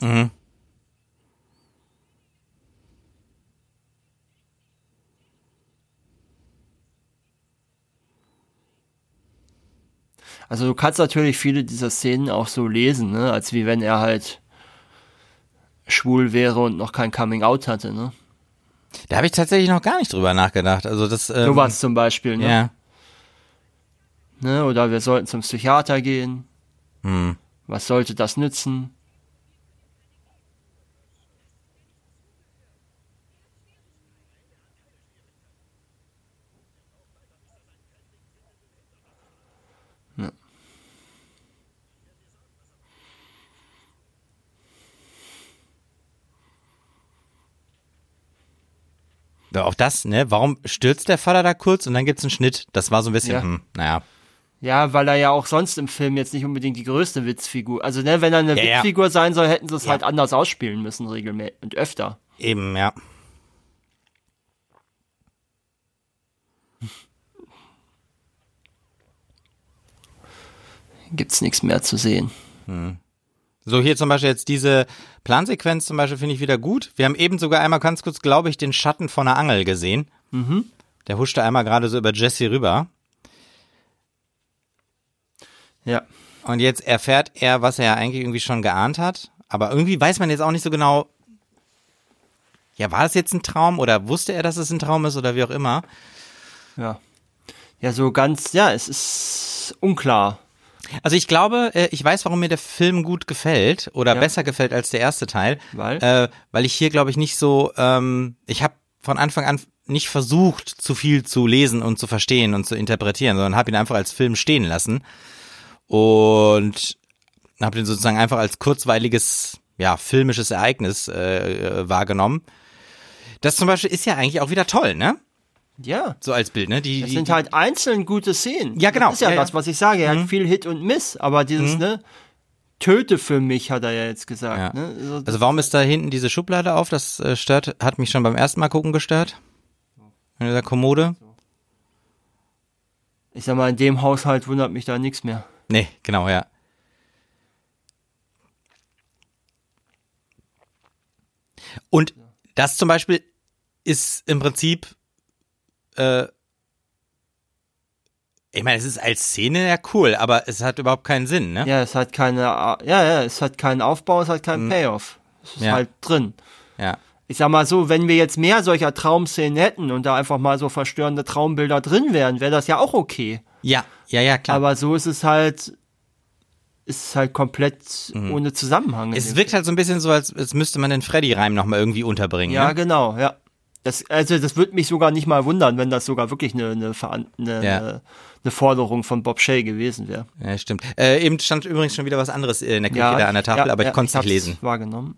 Also du kannst natürlich viele dieser Szenen auch so lesen, ne, als wie wenn er halt schwul wäre und noch kein Coming-out hatte, ne. Da habe ich tatsächlich noch gar nicht drüber nachgedacht. Also das. Sowas zum Beispiel, ne. Ja. Ne, oder wir sollten zum Psychiater gehen. Was sollte das nützen? Ja. Ja, auch das, ne? Warum stürzt der Vater da kurz und dann gibt's einen Schnitt? Das war so ein bisschen, Ja. naja. Ja, weil er ja auch sonst im Film jetzt nicht unbedingt die größte Witzfigur. Also, ne, wenn er eine Ja. Witzfigur sein soll, hätten sie es Ja. halt anders ausspielen müssen, regelmäßig und öfter. Eben, ja. Gibt's nichts mehr zu sehen. So, hier zum Beispiel jetzt diese Plansequenz zum Beispiel finde ich wieder gut. Wir haben eben sogar einmal ganz kurz, glaube ich, den Schatten von einer Angel gesehen. Der huschte einmal gerade so über Jesse rüber. Ja. Und jetzt erfährt er, was er ja eigentlich irgendwie schon geahnt hat. Aber irgendwie weiß man jetzt auch nicht so genau, ja, war das jetzt ein Traum oder wusste er, dass es ein Traum ist oder wie auch immer. Ja. Ja, so ganz, ja, es ist unklar. Also ich glaube, ich weiß, warum mir der Film gut gefällt oder Ja. besser gefällt als der erste Teil. Weil? Weil ich hier, glaube ich, nicht so, ich habe von Anfang an nicht versucht, zu viel zu lesen und zu verstehen und zu interpretieren, sondern habe ihn einfach als Film stehen lassen und habe den sozusagen einfach als kurzweiliges, ja, filmisches Ereignis wahrgenommen. Das zum Beispiel ist ja eigentlich auch wieder toll, ne? Ja. So als Bild, ne? Das sind halt einzeln gute Szenen. Ja, genau. Das ist ja Ja, das, ja. was ich sage. Er hat viel Hit und Miss, aber dieses, ne, töte für mich, hat er ja jetzt gesagt. Ja. Ne? Also warum ist da hinten diese Schublade auf? Das hat mich schon beim ersten Mal gucken gestört. In dieser Kommode. Ich sag mal, in dem Haushalt wundert mich da nichts mehr. Nee, genau, ja. Und das zum Beispiel ist im Prinzip, ich meine, es ist als Szene ja cool, aber es hat überhaupt keinen Sinn, ne? Ja, es hat es hat keinen Aufbau, es hat keinen Payoff. Es ist Ja. halt drin. Ja. Ich sag mal so, wenn wir jetzt mehr solcher Traumszenen hätten und da einfach mal so verstörende Traumbilder drin wären, wäre das ja auch okay. Ja, klar. Aber so ist es halt komplett ohne Zusammenhang. in Es dem wirkt halt so ein bisschen so, als müsste man den Freddy-Reim nochmal irgendwie unterbringen. Ja, ne? genau, ja. Das würde mich sogar nicht mal wundern, wenn das sogar wirklich eine Forderung von Bob Shaye gewesen wäre. Ja, stimmt. Eben stand übrigens schon wieder was anderes in der Küche da an der Tafel, aber ich konnte es nicht lesen. Wahrgenommen.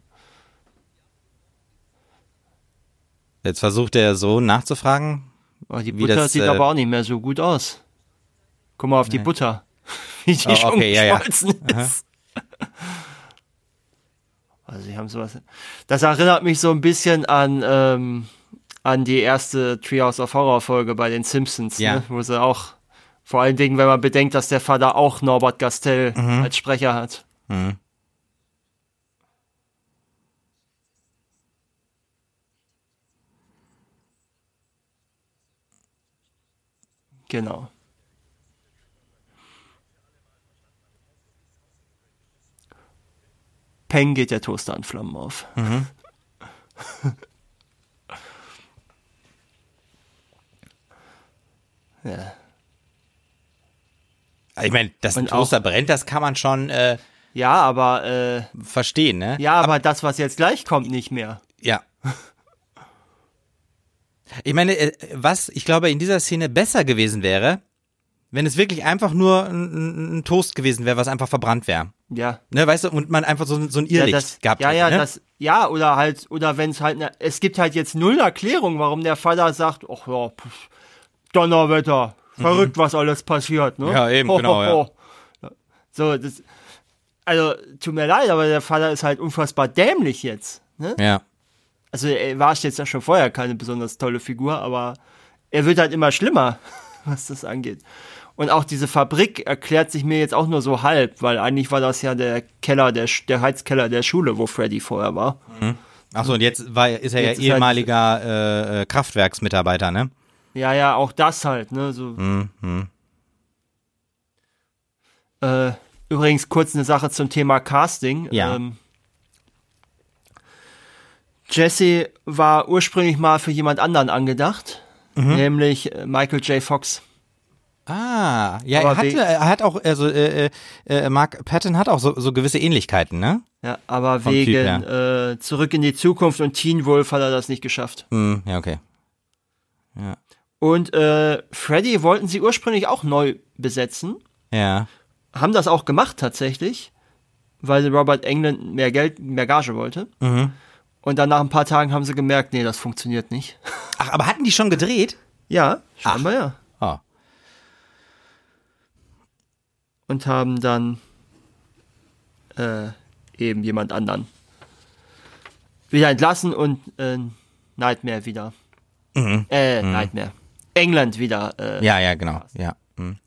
Jetzt versucht der Sohn nachzufragen. Aber die Wie Butter das, sieht aber auch nicht mehr so gut aus. Guck mal auf die Butter. Wie die Oh, schon okay, ja. geschmolzen ist. Also die haben sowas. Das erinnert mich so ein bisschen an die erste Treehouse of Horror Folge bei den Simpsons, Ja. ne? Wo sie auch, vor allen Dingen, wenn man bedenkt, dass der Vater auch Norbert Gastel als Sprecher hat. Mhm. Genau. Peng geht der Toaster an Flammen auf. Ja. Ich meine, dass ein Und Toaster brennt, das kann man schon Ja, aber verstehen, ne? aber das, was jetzt gleich kommt, nicht mehr. Ja. Ich meine, was ich glaube in dieser Szene besser gewesen wäre, wenn es wirklich einfach nur ein Toast gewesen wäre, was einfach verbrannt wäre. Ja. Ne, weißt du, und man einfach so ein Irrlicht gehabt hätte, ne? Oder wenn es halt, es gibt halt jetzt null Erklärung, warum der Vater sagt, ach ja, Donnerwetter, verrückt, was alles passiert, ne? Ja, eben, genau, ja. So, also, tut mir leid, aber der Vater ist halt unfassbar dämlich jetzt, ne? Ja. Also, er war jetzt ja schon vorher keine besonders tolle Figur, aber er wird halt immer schlimmer, was das angeht. Und auch diese Fabrik erklärt sich mir jetzt auch nur so halb, weil eigentlich war das ja der Keller, der Heizkeller der Schule, wo Freddy vorher war. Achso, und jetzt ist er Jetzt ja ist ehemaliger Kraftwerksmitarbeiter, ne? Ja, auch das halt, ne? So. Übrigens kurz eine Sache zum Thema Casting. Ja. Jesse war ursprünglich mal für jemand anderen angedacht, nämlich Michael J. Fox. Ah, ja, Aber er hat auch, also Mark Patton hat auch so gewisse Ähnlichkeiten, ne? Ja, aber Vom Typ wegen Zurück in die Zukunft und Teen Wolf hat er das nicht geschafft. Ja, okay. Ja. Und Freddy wollten sie ursprünglich auch neu besetzen. Ja. Haben das auch gemacht tatsächlich, weil Robert Englund mehr Gage wollte. Und dann nach ein paar Tagen haben sie gemerkt, nee, das funktioniert nicht. Ach, aber hatten die schon gedreht? Ja, scheinbar ja. Oh. Und haben dann eben jemand anderen wieder entlassen und Nightmare wieder. Nightmare. England wieder. Ja, genau. Ja.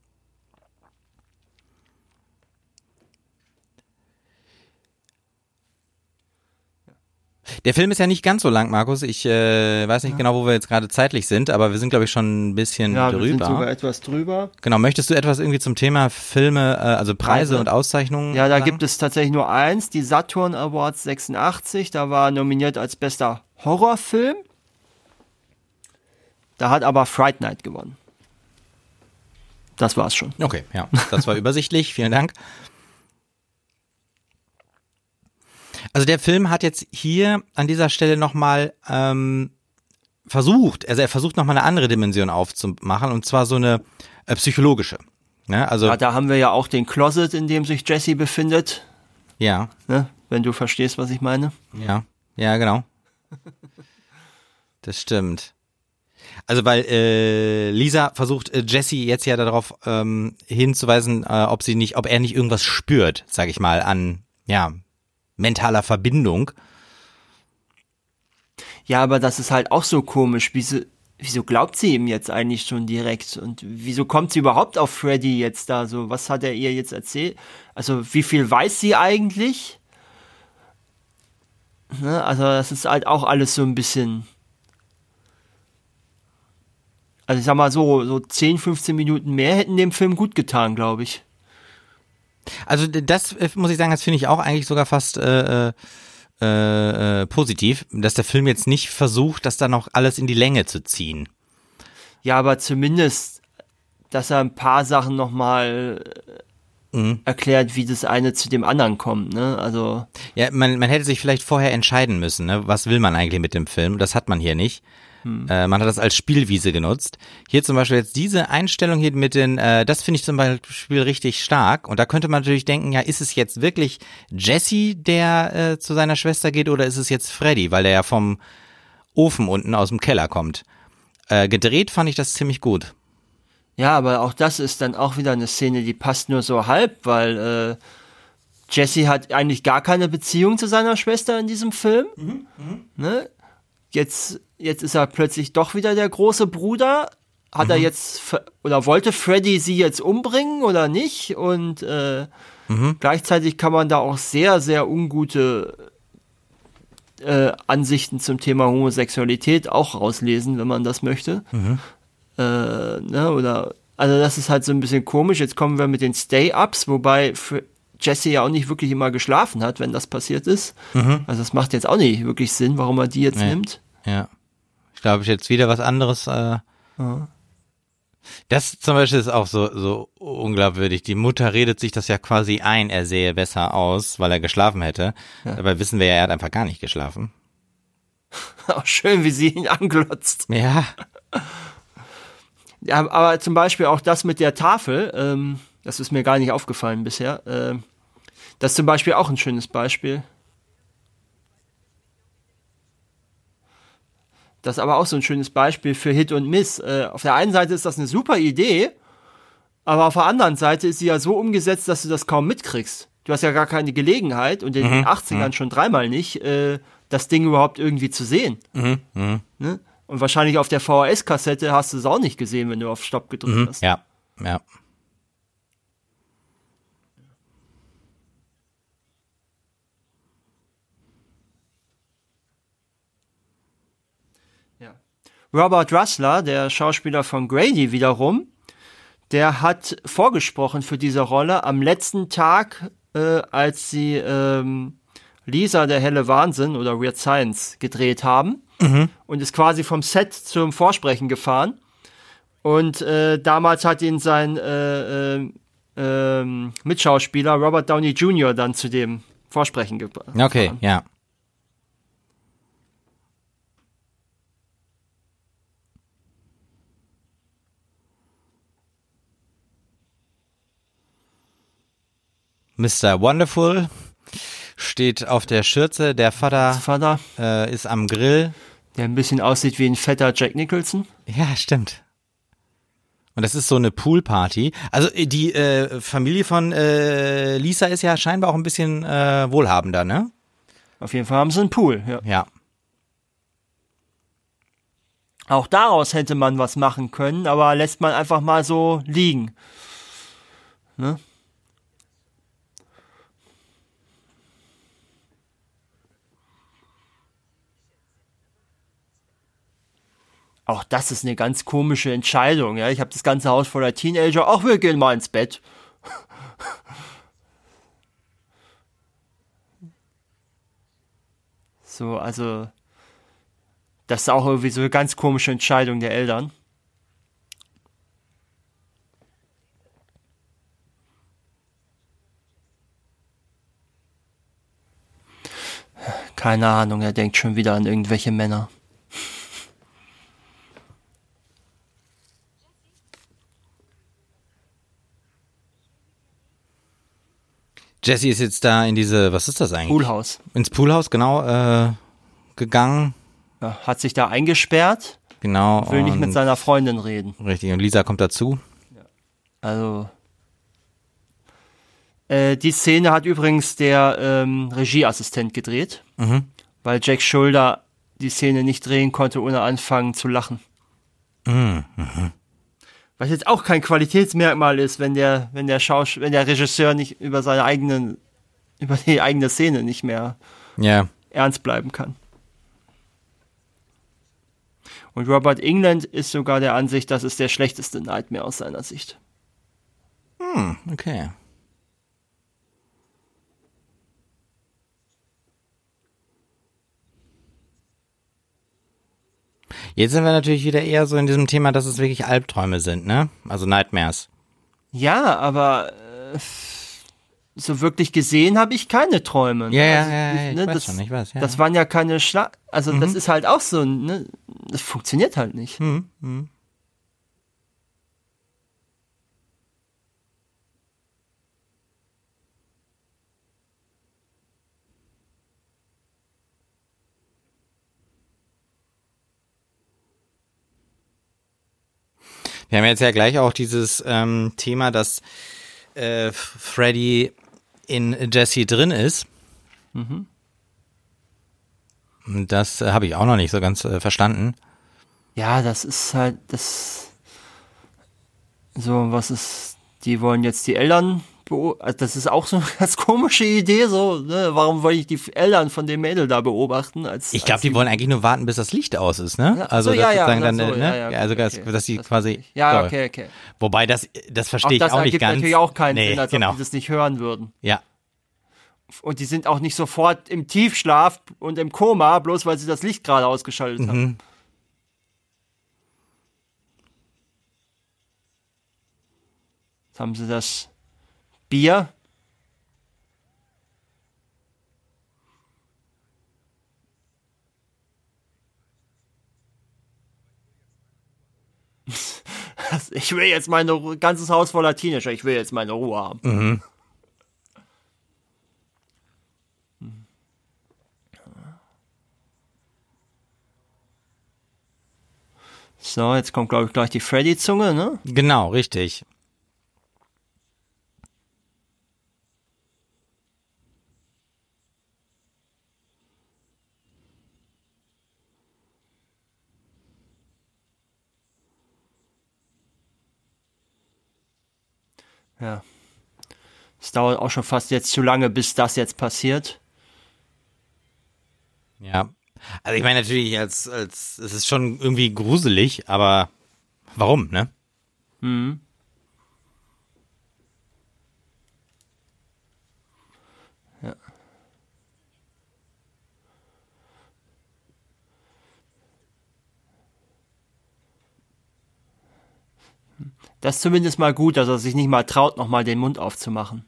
Der Film ist ja nicht ganz so lang, Markus. Ich weiß nicht genau, wo wir jetzt gerade zeitlich sind, aber wir sind, glaube ich, schon ein bisschen drüber. Wir sind sogar etwas drüber. Genau, möchtest du etwas irgendwie zum Thema Filme, also Preise und Auszeichnungen Ja, da sagen? gibt es tatsächlich nur eins, die Saturn Awards 86, da war nominiert als bester Horrorfilm. Da hat aber Fright Night gewonnen. Das war's schon. Okay, ja, das war übersichtlich, vielen Dank. Also der Film hat jetzt hier an dieser Stelle nochmal versucht nochmal eine andere Dimension aufzumachen, und zwar so eine psychologische. Ne? Also, Ja, da haben wir ja auch den Closet, in dem sich Jesse befindet, ja, ne? Wenn du verstehst, was ich meine. ja, genau. Das stimmt. Also weil Lisa versucht Jesse jetzt ja darauf hinzuweisen, ob er nicht irgendwas spürt, sag ich mal, an mentaler Verbindung. Ja, aber das ist halt auch so komisch. Wieso glaubt sie ihm jetzt eigentlich schon direkt? Und wieso kommt sie überhaupt auf Freddy jetzt da? So, was hat er ihr jetzt erzählt? Also, wie viel weiß sie eigentlich? Ne? Also, das ist halt auch alles so ein bisschen. Also, ich sag mal so 10, 15 Minuten mehr hätten dem Film gut getan, glaube ich. Also das muss ich sagen, das finde ich auch eigentlich sogar fast positiv, dass der Film jetzt nicht versucht, das dann noch alles in die Länge zu ziehen. Ja, aber zumindest, dass er ein paar Sachen nochmal erklärt, wie das eine zu dem anderen kommt, ne? Also. Ja, man hätte sich vielleicht vorher entscheiden müssen, ne? Was will man eigentlich mit dem Film? Das hat man hier nicht. Man hat das als Spielwiese genutzt. Hier zum Beispiel jetzt diese Einstellung hier mit den, das finde ich zum Beispiel richtig stark. Und da könnte man natürlich denken, ja, ist es jetzt wirklich Jesse, der zu seiner Schwester geht, oder ist es jetzt Freddy, weil der ja vom Ofen unten aus dem Keller kommt. Gedreht fand ich das ziemlich gut. Ja, aber auch das ist dann auch wieder eine Szene, die passt nur so halb, weil Jesse hat eigentlich gar keine Beziehung zu seiner Schwester in diesem Film. Ne? Jetzt ist er plötzlich doch wieder der große Bruder. Hat er jetzt, oder wollte Freddy sie jetzt umbringen oder nicht? Und gleichzeitig kann man da auch sehr, sehr ungute Ansichten zum Thema Homosexualität auch rauslesen, wenn man das möchte. Ne? Oder, also das ist halt so ein bisschen komisch. Jetzt kommen wir mit den Stay-Ups, wobei Jesse ja auch nicht wirklich immer geschlafen hat, wenn das passiert ist. Also das macht jetzt auch nicht wirklich Sinn, warum er die jetzt nimmt. Ja. Ich glaube, jetzt wieder was anderes. Das zum Beispiel ist auch so unglaubwürdig. Die Mutter redet sich das ja quasi ein, er sähe besser aus, weil er geschlafen hätte. Ja. Dabei wissen wir ja, er hat einfach gar nicht geschlafen. Auch schön, wie sie ihn anglotzt. Ja. Ja, aber zum Beispiel auch das mit der Tafel, das ist mir gar nicht aufgefallen bisher. Das ist zum Beispiel auch ein schönes Beispiel. Das ist aber auch so ein schönes Beispiel für Hit und Miss. Auf der einen Seite ist das eine super Idee, aber auf der anderen Seite ist sie ja so umgesetzt, dass du das kaum mitkriegst. Du hast ja gar keine Gelegenheit und in den 80ern schon dreimal nicht, das Ding überhaupt irgendwie zu sehen. Ne? Und wahrscheinlich auf der VHS-Kassette hast du es auch nicht gesehen, wenn du auf Stopp gedrückt hast. Ja. Robert Russler, der Schauspieler von Grady wiederum, der hat vorgesprochen für diese Rolle am letzten Tag, als sie Lisa, der helle Wahnsinn oder Weird Science gedreht haben und ist quasi vom Set zum Vorsprechen gefahren. Und damals hat ihn sein Mitschauspieler Robert Downey Jr. dann zu dem Vorsprechen gefahren. Okay, ja. Mr. Wonderful steht auf der Schürze, der Vater ist am Grill. Der ein bisschen aussieht wie ein fetter Jack Nicholson. Ja, stimmt. Und das ist so eine Poolparty. Also die Familie von Lisa ist ja scheinbar auch ein bisschen wohlhabender, ne? Auf jeden Fall haben sie einen Pool, ja. Ja. Auch daraus hätte man was machen können, aber lässt man einfach mal so liegen. Ne? Auch das ist eine ganz komische Entscheidung. Ja? Ich habe das ganze Haus voller Teenager. Ach, wir gehen mal ins Bett. So, also das ist auch irgendwie so eine ganz komische Entscheidung der Eltern. Keine Ahnung, er denkt schon wieder an irgendwelche Männer. Jesse ist jetzt da in diese, was ist das eigentlich? Poolhaus. Ins Poolhaus, genau, gegangen. Ja, hat sich da eingesperrt. Genau. Will nicht mit seiner Freundin reden. Richtig, und Lisa kommt dazu. Ja. Also, die Szene hat übrigens der Regieassistent gedreht, weil Jack Schulder die Szene nicht drehen konnte, ohne anfangen zu lachen. Was jetzt auch kein Qualitätsmerkmal ist, wenn der Regisseur nicht über die eigene Szene nicht mehr ernst bleiben kann. Und Robert Englund ist sogar der Ansicht, das ist der schlechteste Nightmare aus seiner Sicht. Okay. Jetzt sind wir natürlich wieder eher so in diesem Thema, dass es wirklich Albträume sind, ne? Also Nightmares. Ja, aber so wirklich gesehen habe ich keine Träume. Ja, ich weiß. Ja. Das waren ja keine also das ist halt auch so, ne? Das funktioniert halt nicht. Wir haben jetzt ja gleich auch dieses Thema, dass Freddy in Jesse drin ist. Das habe ich auch noch nicht so ganz verstanden. Ja, das ist halt das so, die wollen jetzt die Eltern also das ist auch so eine ganz komische Idee, so, ne? Warum wollte ich die Eltern von dem Mädel da beobachten? Ich glaube, die wollen eigentlich nur warten, bis das Licht aus ist, ne? Also, dass sie quasi. Ja, okay. Wobei, das verstehe ich auch nicht ganz. Das ergibt natürlich auch keinen Sinn, als ob die das nicht hören würden. Ja. Und die sind auch nicht sofort im Tiefschlaf und im Koma, bloß weil sie das Licht gerade ausgeschaltet haben. Jetzt haben sie das Bier. Ich will jetzt ganzes Haus voller Teenager, ich will jetzt meine Ruhe haben. So, jetzt kommt, glaube ich, gleich die Freddy-Zunge, ne? Genau, richtig. Ja. Es dauert auch schon fast jetzt zu lange, bis das jetzt passiert. Ja. Also ich meine natürlich, es ist schon irgendwie gruselig, aber warum, ne? Ja. Das ist zumindest mal gut, dass er sich nicht mal traut, nochmal den Mund aufzumachen.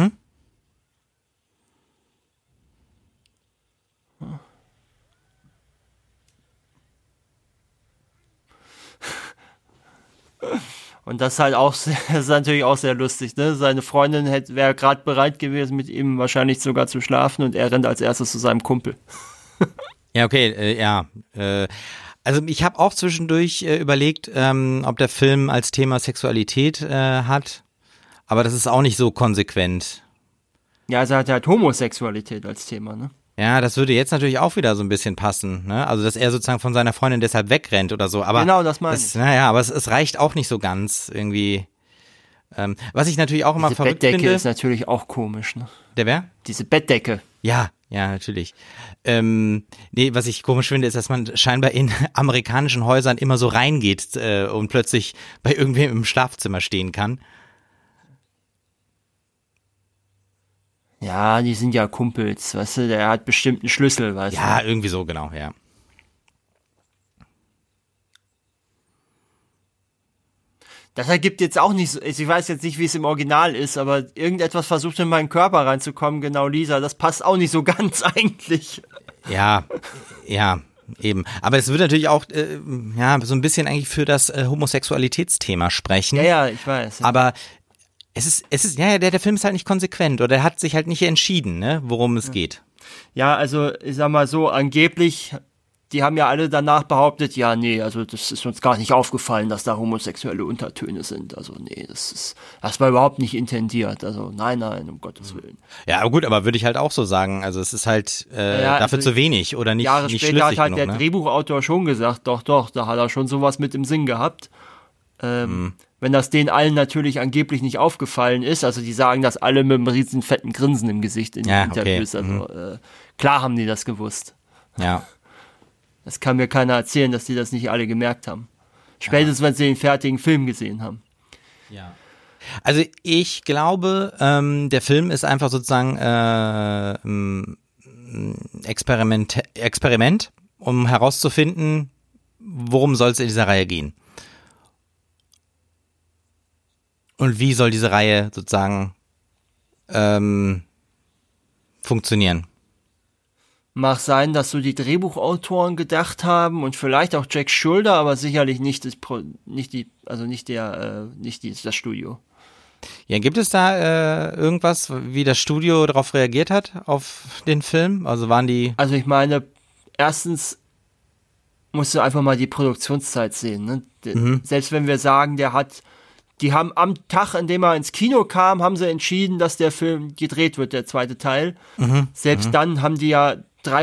Und das ist halt auch, das ist natürlich auch sehr lustig, ne? Seine Freundin wäre gerade bereit gewesen, mit ihm wahrscheinlich sogar zu schlafen und er rennt als erstes zu seinem Kumpel. Ja, okay, also ich habe auch zwischendurch überlegt, ob der Film als Thema Sexualität hat, aber das ist auch nicht so konsequent. Ja, also er hat halt Homosexualität als Thema, ne? Ja, das würde jetzt natürlich auch wieder so ein bisschen passen, ne? Also, dass er sozusagen von seiner Freundin deshalb wegrennt oder so. Aber genau, das meine ich. Naja, aber es reicht auch nicht so ganz irgendwie. Was ich natürlich auch immer verrückt finde. Diese Bettdecke ist natürlich auch komisch, ne? Der wer? Diese Bettdecke. Ja, natürlich. Was ich komisch finde, ist, dass man scheinbar in amerikanischen Häusern immer so reingeht und plötzlich bei irgendwem im Schlafzimmer stehen kann. Ja, die sind ja Kumpels, weißt du, der hat bestimmt einen Schlüssel, weißt du. Ja, irgendwie so, genau, ja. Das ergibt jetzt auch nicht so, ich weiß jetzt nicht, wie es im Original ist, aber irgendetwas versucht in meinen Körper reinzukommen, genau, Lisa, das passt auch nicht so ganz eigentlich. Ja, eben. Aber es wird natürlich auch, so ein bisschen eigentlich für das Homosexualitätsthema sprechen. Ja, ich weiß. Ja. Aber es ist, der Film ist halt nicht konsequent oder er hat sich halt nicht entschieden, ne, worum es geht. Ja, also, ich sag mal so, angeblich, die haben ja alle danach behauptet, ja, nee, also das ist uns gar nicht aufgefallen, dass da homosexuelle Untertöne sind. Also, nee, das war überhaupt nicht intendiert. Also, nein, um Gottes Willen. Ja, gut, aber würde ich halt auch so sagen. Also, es ist halt dafür zu wenig oder nicht Jahre nicht später schlüssig hat halt genug, der ne? Drehbuchautor schon gesagt, doch, da hat er schon sowas mit im Sinn gehabt. Wenn das denen allen natürlich angeblich nicht aufgefallen ist, also die sagen das alle mit einem riesen fetten Grinsen im Gesicht in den Interviews, also klar haben die das gewusst. Ja. Das kann mir keiner erzählen, dass die das nicht alle gemerkt haben. Spätestens, wenn sie den fertigen Film gesehen haben. Ja. Also ich glaube, der Film ist einfach sozusagen Experiment, um herauszufinden, worum soll es in dieser Reihe gehen. Und wie soll diese Reihe sozusagen funktionieren? Mag sein, dass so die Drehbuchautoren gedacht haben und vielleicht auch Jack Schulder, aber sicherlich nicht das Studio. Ja, gibt es da irgendwas, wie das Studio darauf reagiert hat, auf den Film? Also waren die... Also ich meine, erstens musst du einfach mal die Produktionszeit sehen. Ne? Selbst wenn wir sagen, der hat Die haben am Tag, an dem er ins Kino kam, haben sie entschieden, dass der Film gedreht wird, der zweite Teil. Selbst dann haben die ja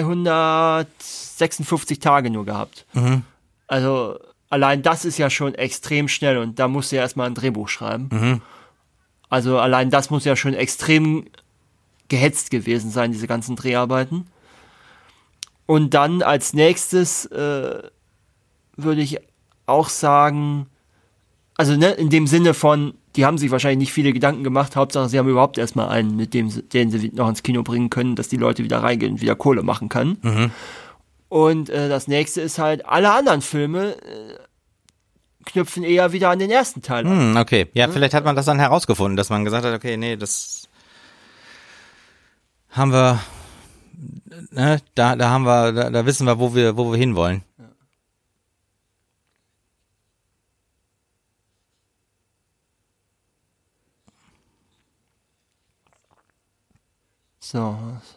356 Tage nur gehabt. Also allein das ist ja schon extrem schnell und da musst du ja erstmal ein Drehbuch schreiben. Also allein das muss ja schon extrem gehetzt gewesen sein, diese ganzen Dreharbeiten. Und dann als nächstes würde ich auch sagen, also ne, in dem Sinne von, die haben sich wahrscheinlich nicht viele Gedanken gemacht, Hauptsache sie haben überhaupt erstmal einen, den sie noch ins Kino bringen können, dass die Leute wieder reingehen und wieder Kohle machen können. Und das nächste ist halt, alle anderen Filme knüpfen eher wieder an den ersten Teil an. Okay, ja, vielleicht hat man das dann herausgefunden, dass man gesagt hat, okay, nee, das haben wir, ne, da wissen wir, wo wir hinwollen. So.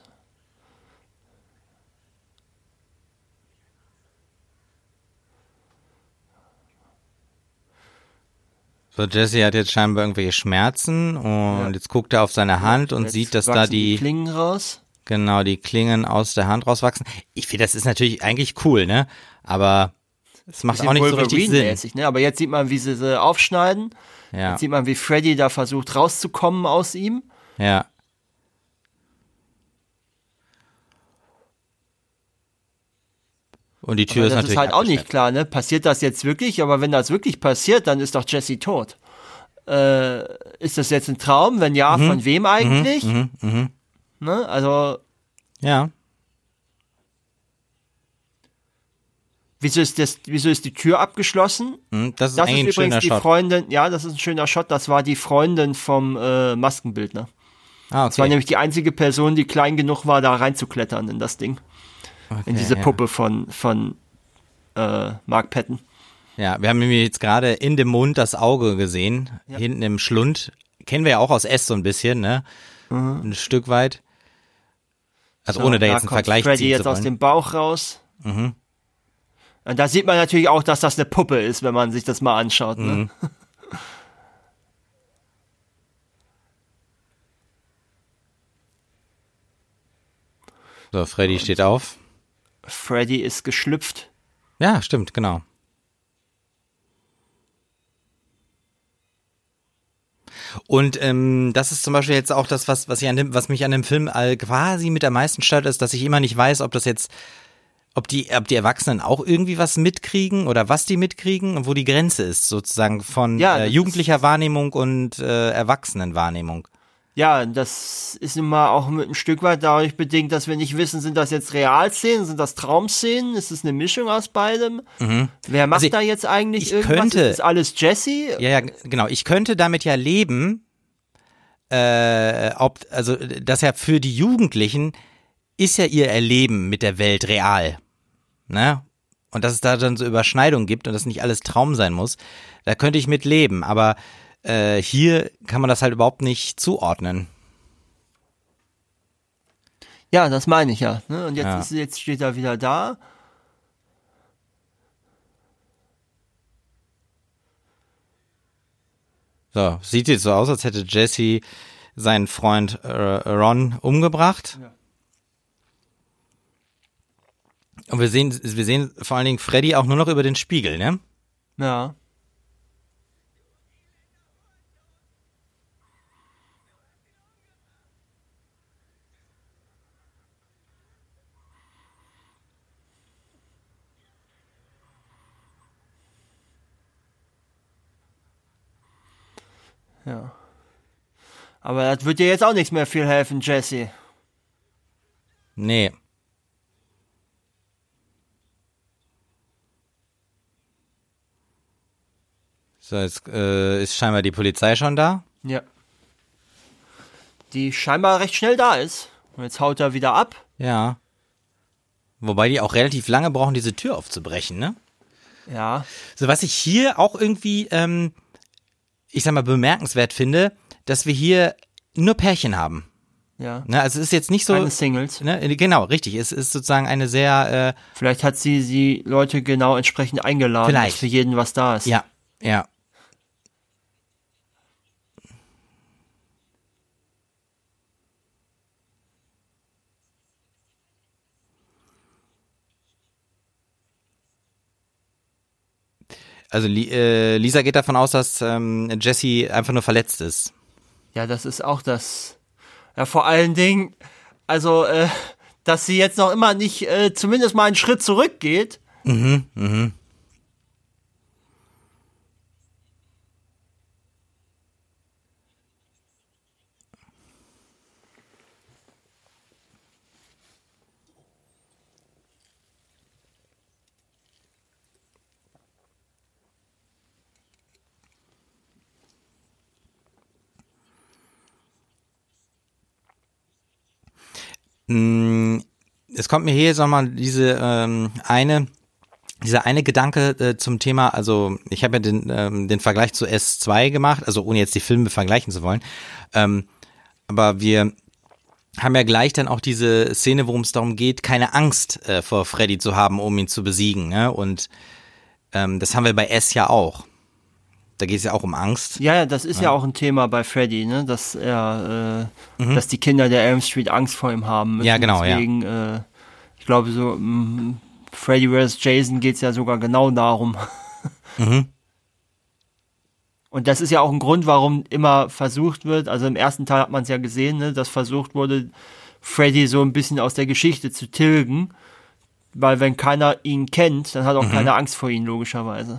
So, Jesse hat jetzt scheinbar irgendwelche Schmerzen und jetzt guckt er auf seine Hand und sieht, dass da die Klingen raus. Genau, die Klingen aus der Hand rauswachsen. Ich finde, das ist natürlich eigentlich cool, ne? Aber es macht auch nicht so richtig Sinn. Ne? Aber jetzt sieht man, wie sie aufschneiden. Ja. Jetzt sieht man, wie Freddy da versucht rauszukommen aus ihm. Ja. Und die Tür ist natürlich halt auch nicht klar, ne? Passiert das jetzt wirklich? Aber wenn das wirklich passiert, dann ist doch Jesse tot. Ist das jetzt ein Traum? Wenn ja, von wem eigentlich? Ne? Also. Ja. Wieso ist die Tür abgeschlossen? Das ist eigentlich übrigens ein schöner die Shot. Freundin, ja, das ist ein schöner Shot. Das war die Freundin vom Maskenbildner. Ah, okay. Das war nämlich die einzige Person, die klein genug war, da reinzuklettern in das Ding. Okay, in diese Puppe von Mark Patton. Ja, wir haben nämlich jetzt gerade in dem Mund das Auge gesehen, hinten im Schlund. Kennen wir ja auch aus S so ein bisschen, ne? Ein Stück weit. Also ohne da jetzt einen Vergleich Freddy ziehen jetzt zu wollen. aus dem Bauch raus. Und da sieht man natürlich auch, dass das eine Puppe ist, wenn man sich das mal anschaut. Ne? So, Freddy steht auf. Freddy ist geschlüpft. Ja, stimmt, genau. Und das ist zum Beispiel jetzt auch das, was mich an dem Film quasi mit am meisten stört, ist, dass ich immer nicht weiß, ob die Erwachsenen auch irgendwie was mitkriegen oder was die mitkriegen und wo die Grenze ist, sozusagen von jugendlicher Wahrnehmung und Erwachsenenwahrnehmung. Ja, das ist nun mal auch mit ein Stück weit dadurch bedingt, dass wir nicht wissen, sind das jetzt Realszenen, sind das Traumszenen, ist es eine Mischung aus beidem? Wer macht da jetzt eigentlich irgendwas? Ist das alles Jesse? Ja, genau. Ich könnte damit ja leben, dass ja für die Jugendlichen ist ja ihr Erleben mit der Welt real, ne? Und dass es da dann so Überschneidungen gibt und dass nicht alles Traum sein muss, da könnte ich mit leben, aber hier kann man das halt überhaupt nicht zuordnen. Ja, das meine ich ja. Ne? Und jetzt steht er wieder da. So, sieht jetzt so aus, als hätte Jesse seinen Freund Ron umgebracht. Ja. Und wir sehen vor allen Dingen Freddy auch nur noch über den Spiegel, ne? Ja. Ja. Aber das wird dir jetzt auch nichts mehr viel helfen, Jesse. Nee. So, jetzt ist scheinbar die Polizei schon da. Ja. Die scheinbar recht schnell da ist. Und jetzt haut er wieder ab. Ja. Wobei die auch relativ lange brauchen, diese Tür aufzubrechen, ne? Ja. So, was ich hier auch irgendwie, ich sag mal, bemerkenswert finde, dass wir hier nur Pärchen haben. Ja. Ne, also es ist jetzt nicht so. Keine Singles. Ne, genau, richtig. Es ist sozusagen eine sehr. Vielleicht hat sie die Leute genau entsprechend eingeladen, dass für jeden was da ist. Ja, ja. Also Lisa geht davon aus, dass Jesse einfach nur verletzt ist. Ja, das ist auch das. Ja, vor allen Dingen, also, dass sie jetzt noch immer nicht zumindest mal einen Schritt zurückgeht. Mhm. Es kommt mir hier jetzt nochmal dieser eine Gedanke zum Thema, also ich habe ja den Vergleich zu S2 gemacht, also ohne jetzt die Filme vergleichen zu wollen, aber wir haben ja gleich dann auch diese Szene, worum es darum geht, keine Angst vor Freddy zu haben, um ihn zu besiegen, ne? Und das haben wir bei S ja auch. Da geht es ja auch um Angst. Ja, das ist ja auch ein Thema bei Freddy, ne? Dass dass die Kinder der Elm Street Angst vor ihm haben müssen. Ja, genau, deswegen, ich glaube so, Freddy vs. Jason geht es ja sogar genau darum. Und das ist ja auch ein Grund, warum immer versucht wird, also im ersten Teil hat man es ja gesehen, ne, dass versucht wurde, Freddy so ein bisschen aus der Geschichte zu tilgen, weil wenn keiner ihn kennt, dann hat auch keiner Angst vor ihm, logischerweise.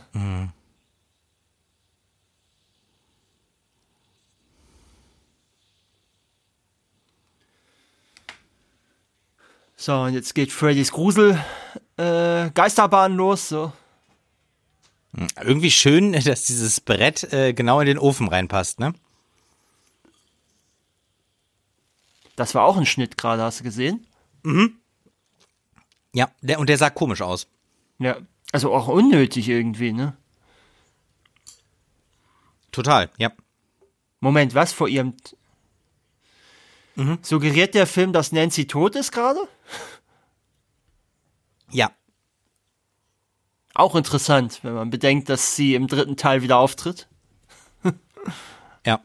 So, und jetzt geht Freddys Grusel Geisterbahn los, so. Irgendwie schön, dass dieses Brett genau in den Ofen reinpasst, ne? Das war auch ein Schnitt gerade, hast du gesehen? Ja, der sah komisch aus. Ja, also auch unnötig irgendwie, ne? Total, ja. Moment, was vor ihrem... Suggeriert der Film, dass Nancy tot ist gerade? Ja. Auch interessant, wenn man bedenkt, dass sie im dritten Teil wieder auftritt. Ja.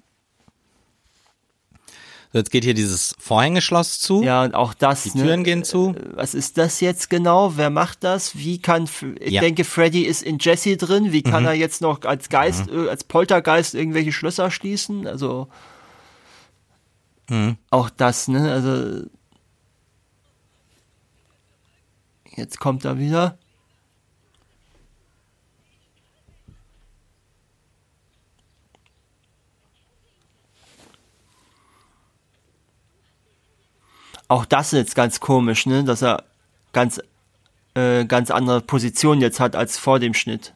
So, jetzt geht hier dieses Vorhängeschloss zu. Ja, und auch das. Die Türen gehen zu. Was ist das jetzt genau? Wer macht das? Ich denke, Freddy ist in Jesse drin. Wie kann er jetzt noch als Geist, als Poltergeist irgendwelche Schlösser schließen? Also, auch das, ne? Also, jetzt kommt er wieder. Auch das ist jetzt ganz komisch, ne? Dass er ganz andere Position jetzt hat als vor dem Schnitt.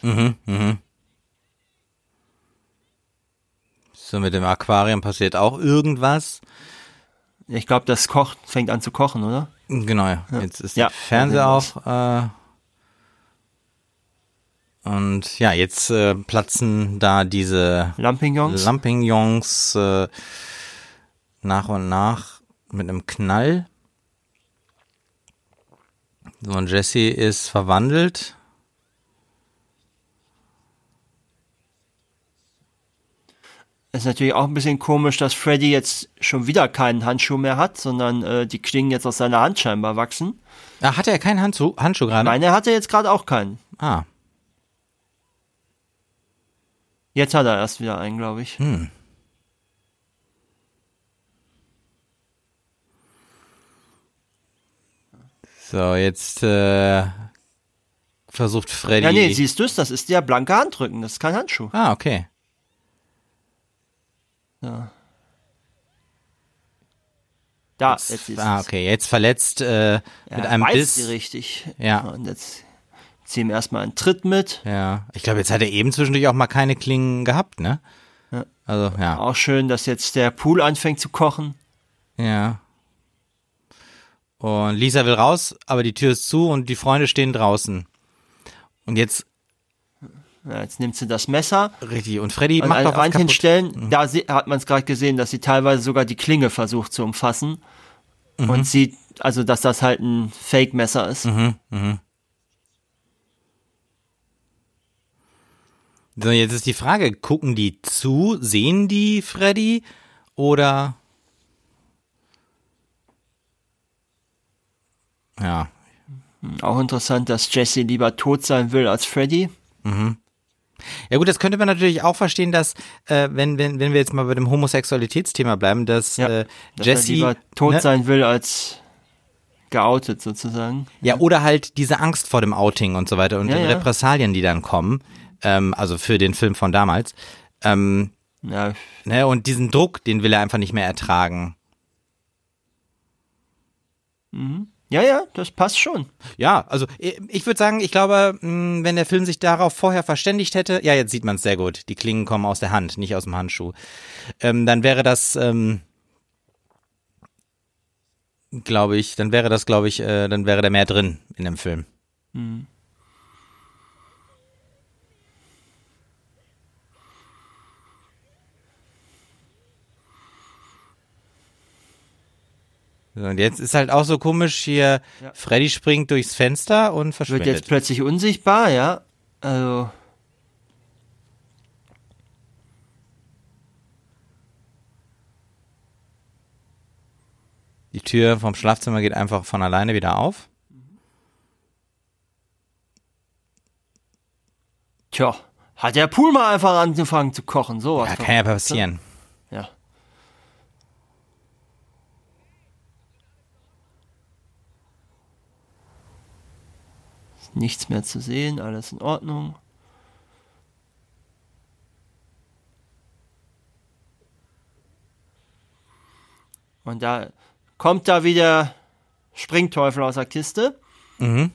So, mit dem Aquarium passiert auch irgendwas. Ich glaube, das fängt an zu kochen, oder? Genau, ja. Jetzt ist Ja, der Fernseher auch. Und ja, jetzt platzen da diese Lampignons nach und nach mit einem Knall. So, und Jesse ist verwandelt. Ist natürlich auch ein bisschen komisch, dass Freddy jetzt schon wieder keinen Handschuh mehr hat, sondern die Klingen jetzt aus seiner Hand scheinbar wachsen. Ah, hatte er keinen Handschuh gerade? Nein, er hatte jetzt gerade auch keinen. Ah. Jetzt hat er erst wieder einen, glaube ich. So, jetzt versucht Freddy... Ja, nee, siehst du es? Das ist der blanke Handrücken. Das ist kein Handschuh. Ah, okay. Ja. Da, jetzt ist es. Okay, jetzt verletzt mit einem Biss. Sie richtig. Ja. Und jetzt ziehen wir erstmal einen Tritt mit. Ja, ich glaube, jetzt hat er eben zwischendurch auch mal keine Klingen gehabt, ne? Ja. Also, ja. Auch schön, dass jetzt der Pool anfängt zu kochen. Ja. Und Lisa will raus, aber die Tür ist zu und die Freunde stehen draußen. Und jetzt... Ja, jetzt nimmt sie das Messer. Richtig, und Freddy Und macht an doch was manchen kaputt. Stellen, da hat man es gerade gesehen, dass sie teilweise sogar die Klinge versucht zu umfassen. Und sieht, also dass das halt ein Fake-Messer ist. So, jetzt ist die Frage, gucken die zu, sehen die Freddy oder... Ja. Auch interessant, dass Jesse lieber tot sein will als Freddy. Ja gut, das könnte man natürlich auch verstehen, dass, wenn wir jetzt mal bei dem Homosexualitätsthema bleiben, dass dass Jesse er lieber tot sein will, als geoutet sozusagen. Ja, oder halt diese Angst vor dem Outing und so weiter und den Repressalien, die dann kommen, also für den Film von damals, und diesen Druck, den will er einfach nicht mehr ertragen. Ja, das passt schon. Ja, also ich würde sagen, ich glaube, wenn der Film sich darauf vorher verständigt hätte, ja, jetzt sieht man es sehr gut, die Klingen kommen aus der Hand, nicht aus dem Handschuh, dann wäre das, glaube ich, dann wäre da mehr drin in dem Film. So, und jetzt ist halt auch so komisch hier, Freddy springt durchs Fenster und verschwindet. Wird jetzt plötzlich unsichtbar, ja. Also. Die Tür vom Schlafzimmer geht einfach von alleine wieder auf. Tja, hat der Pool mal einfach angefangen zu kochen, sowas. Ja, kann ja passieren. Ja. Ist nichts mehr zu sehen, alles in Ordnung. Und da kommt da wieder Springteufel aus der Kiste. Mhm.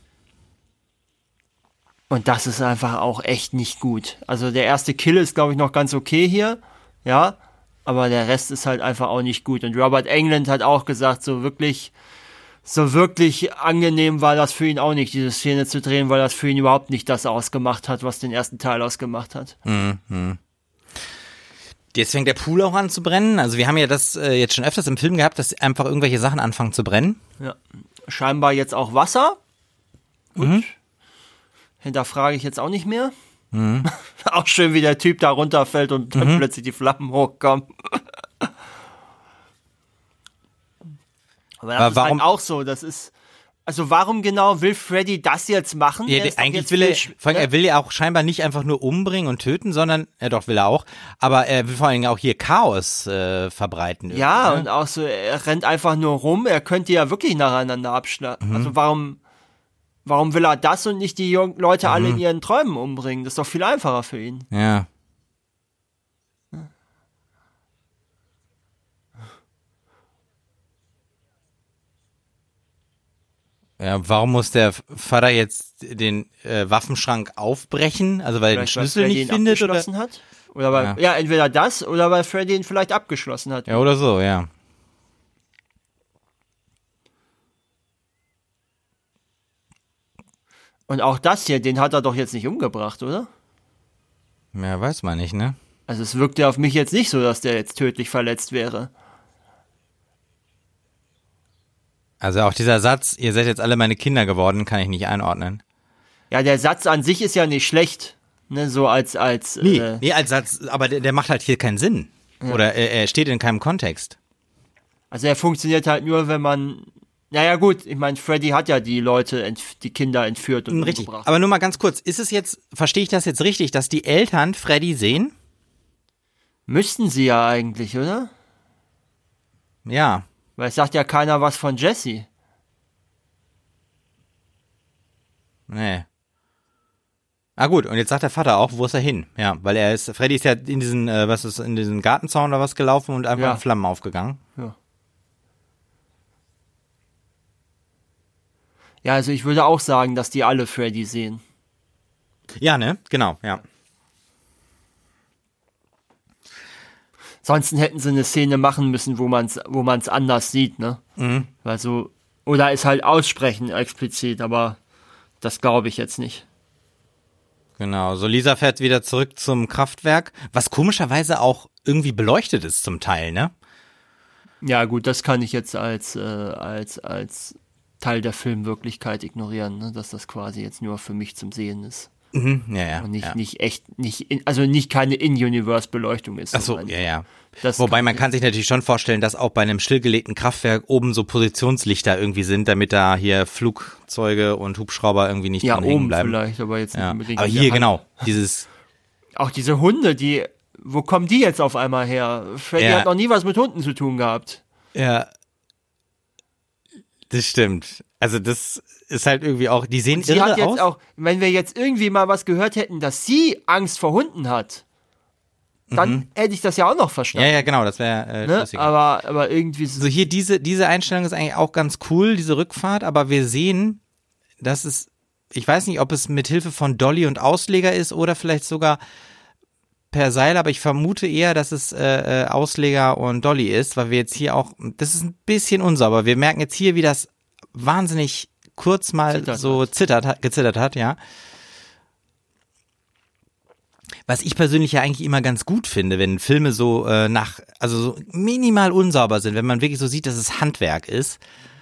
Und das ist einfach auch echt nicht gut. Also der erste Kill ist, glaube ich, noch ganz okay hier. Ja, aber der Rest ist halt einfach auch nicht gut. Und Robert Englund hat auch gesagt, so wirklich angenehm war das für ihn auch nicht, diese Szene zu drehen, weil das für ihn überhaupt nicht das ausgemacht hat, was den ersten Teil ausgemacht hat. Mhm. Jetzt fängt der Pool auch an zu brennen. Also wir haben ja das jetzt schon öfters im Film gehabt, dass einfach irgendwelche Sachen anfangen zu brennen. Ja, scheinbar jetzt auch Wasser. Gut. Hinterfrage ich jetzt auch nicht mehr. Auch schön, wie der Typ da runterfällt und dann plötzlich die Flammen hochkommen. Aber das ist halt auch so, das ist, also warum genau will Freddy das jetzt machen? Ja, eigentlich will er will ja auch scheinbar nicht einfach nur umbringen und töten, sondern, doch will er auch, aber er will vor allem auch hier Chaos verbreiten. Ja, ne? Und auch so, er rennt einfach nur rum, er könnte ja wirklich nacheinander abschlagen. Also warum will er das und nicht die Leute alle in ihren Träumen umbringen? Das ist doch viel einfacher für ihn. Ja. Ja, warum muss der Vater jetzt den Waffenschrank aufbrechen? Also weil er den Schlüssel nicht findet oder? Hat? Oder weil, ja, entweder das oder weil Freddy ihn vielleicht abgeschlossen hat. Ja, oder so, ja. Und auch das hier, den hat er doch jetzt nicht umgebracht, oder? Ja, weiß man nicht, ne? Also es wirkt ja auf mich jetzt nicht so, dass der jetzt tödlich verletzt wäre. Also auch dieser Satz, ihr seid jetzt alle meine Kinder geworden, kann ich nicht einordnen. Ja, der Satz an sich ist ja nicht schlecht, ne, so als nee, als Satz, aber der macht halt hier keinen Sinn. Ja. Oder er steht in keinem Kontext. Also er funktioniert halt nur, wenn man, naja gut, ich meine, Freddy hat ja die Leute, die Kinder entführt und richtig. umgebracht. Aber nur mal ganz kurz, ist es jetzt, verstehe ich das jetzt richtig, dass die Eltern Freddy sehen? Müssten sie ja eigentlich, oder? Ja. Weil es sagt ja keiner was von Jesse. Nee. Ah gut, und jetzt sagt der Vater auch, wo ist er hin? Ja, weil Freddy ist ja in diesen, in diesen Gartenzaun oder was gelaufen und einfach in Flammen aufgegangen. Ja. Ja, also ich würde auch sagen, dass die alle Freddy sehen. Ja, ne? Genau, ja. Ansonsten hätten sie eine Szene machen müssen, wo man's anders sieht, ne? Mhm. Weil so, oder es halt aussprechen explizit, aber das glaube ich jetzt nicht. Genau, so Lisa fährt wieder zurück zum Kraftwerk, was komischerweise auch irgendwie beleuchtet ist zum Teil, ne? Ja gut, das kann ich jetzt als Teil der Filmwirklichkeit ignorieren, ne? Dass das quasi jetzt nur für mich zum Sehen ist. Mhm, ja. Und nicht keine In-Universe-Beleuchtung ist. Ach so, ja. Das Wobei man kann sich natürlich schon vorstellen, dass auch bei einem stillgelegten Kraftwerk oben so Positionslichter irgendwie sind, damit da hier Flugzeuge und Hubschrauber irgendwie nicht dran hängen bleiben. Ja, oben vielleicht, aber jetzt nicht unbedingt. Aber hier genau, dieses Auch diese Hunde, wo kommen die jetzt auf einmal her? Freddy hat noch nie was mit Hunden zu tun gehabt. Ja. Das stimmt. Also das ist halt irgendwie auch, die sehen sie irre hat jetzt aus. auch, wenn wir jetzt irgendwie mal was gehört hätten, dass sie Angst vor Hunden hat, dann hätte ich das ja auch noch verstanden. Ja, genau, das wäre ne? Aber irgendwie so. Hier diese Einstellung ist eigentlich auch ganz cool, diese Rückfahrt, aber wir sehen, dass es, ich weiß nicht, ob es mit Hilfe von Dolly und Ausleger ist oder vielleicht sogar per Seil, aber ich vermute eher, dass es Ausleger und Dolly ist, weil wir jetzt hier auch, das ist ein bisschen unsauber. Wir merken jetzt hier, wie das wahnsinnig kurz mal gezittert hat, ja. Was ich persönlich ja eigentlich immer ganz gut finde, wenn Filme so also so minimal unsauber sind, wenn man wirklich so sieht, dass es Handwerk ist.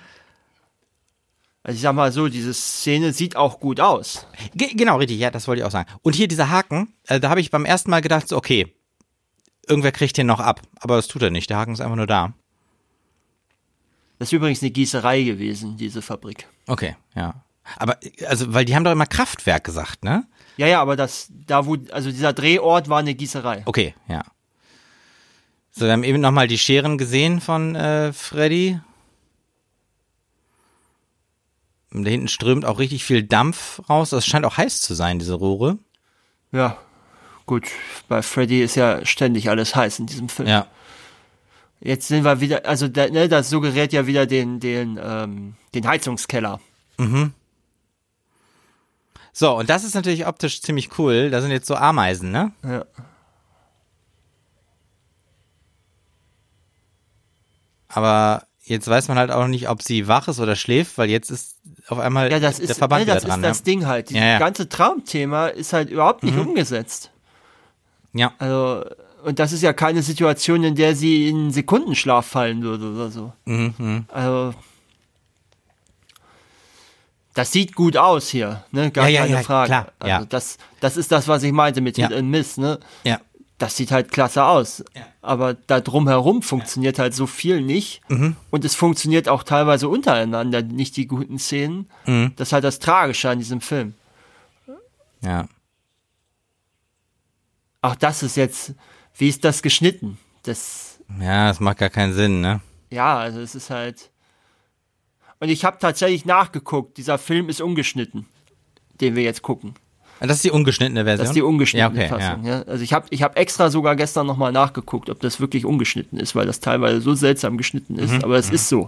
Also ich sag mal so, diese Szene sieht auch gut aus. Genau, richtig, ja, das wollte ich auch sagen. Und hier dieser Haken, da habe ich beim ersten Mal gedacht, so okay, irgendwer kriegt den noch ab. Aber das tut er nicht, der Haken ist einfach nur da. Das ist übrigens eine Gießerei gewesen, diese Fabrik. Okay, ja. Aber, also, weil die haben doch immer Kraftwerk gesagt, ne? Ja, aber dieser Drehort war eine Gießerei. Okay, ja. So, wir haben eben nochmal die Scheren gesehen von Freddy. Und da hinten strömt auch richtig viel Dampf raus. Das scheint auch heiß zu sein, diese Rohre. Ja, gut. Bei Freddy ist ja ständig alles heiß in diesem Film. Ja. Jetzt sind wir wieder, also das suggeriert ja wieder den Heizungskeller. Mhm. So, und das ist natürlich optisch ziemlich cool. Da sind jetzt so Ameisen, ne? Ja. Aber jetzt weiß man halt auch noch nicht, ob sie wach ist oder schläft, weil jetzt ist auf einmal der Verband wieder dran. Das ist das Ding halt. Dieses ganze Traumthema ist halt überhaupt nicht umgesetzt. Ja. Also, und das ist ja keine Situation, in der sie in Sekundenschlaf fallen würde oder so. Also, das sieht gut aus hier, ne? Gar keine Frage. Klar, also das ist das, was ich meinte mit Hit and Miss, ne? Ja. Das sieht halt klasse aus. Ja. Aber da drumherum funktioniert halt so viel nicht. Und es funktioniert auch teilweise untereinander nicht die guten Szenen. Das ist halt das Tragische an diesem Film. Ja. Auch das ist jetzt, wie ist das geschnitten? Das macht gar keinen Sinn, ne? Ja, also es ist halt. Und ich habe tatsächlich nachgeguckt, dieser Film ist ungeschnitten, den wir jetzt gucken. Das ist die ungeschnittene Version? Das ist die ungeschnittene Fassung. Fassung. Ja. Also ich hab extra sogar gestern nochmal nachgeguckt, ob das wirklich ungeschnitten ist, weil das teilweise so seltsam geschnitten ist, aber es ist so.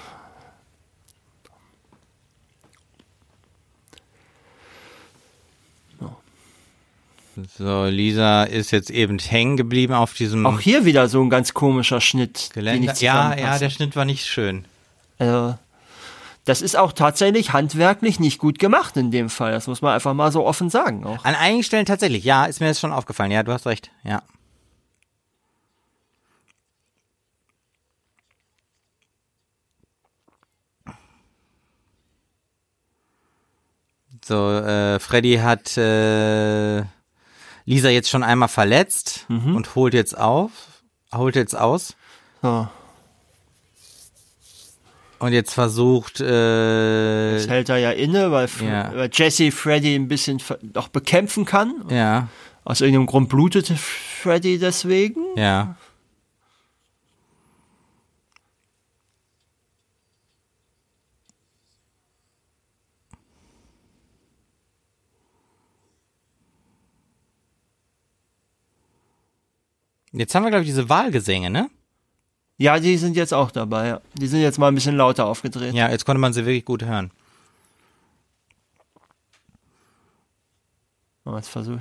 So, Lisa ist jetzt eben hängen geblieben auf diesem Auch hier wieder so ein ganz komischer Schnitt. Geländer. Ja, der Schnitt war nicht schön. Das ist auch tatsächlich handwerklich nicht gut gemacht in dem Fall. Das muss man einfach mal so offen sagen. Auch. An einigen Stellen tatsächlich, ja, ist mir das schon aufgefallen. Ja, du hast recht, ja. So, Freddy hat Lisa jetzt schon einmal verletzt und holt jetzt aus. So. Und jetzt versucht Jetzt hält er ja inne, weil Jesse Freddy ein bisschen noch bekämpfen kann. Ja. Aus irgendeinem Grund blutete Freddy deswegen. Ja. Jetzt haben wir, glaube ich, diese Wahlgesänge, ne? Ja, die sind jetzt auch dabei. Ja. Die sind jetzt mal ein bisschen lauter aufgedreht. Ja, jetzt konnte man sie wirklich gut hören. Jetzt versuch.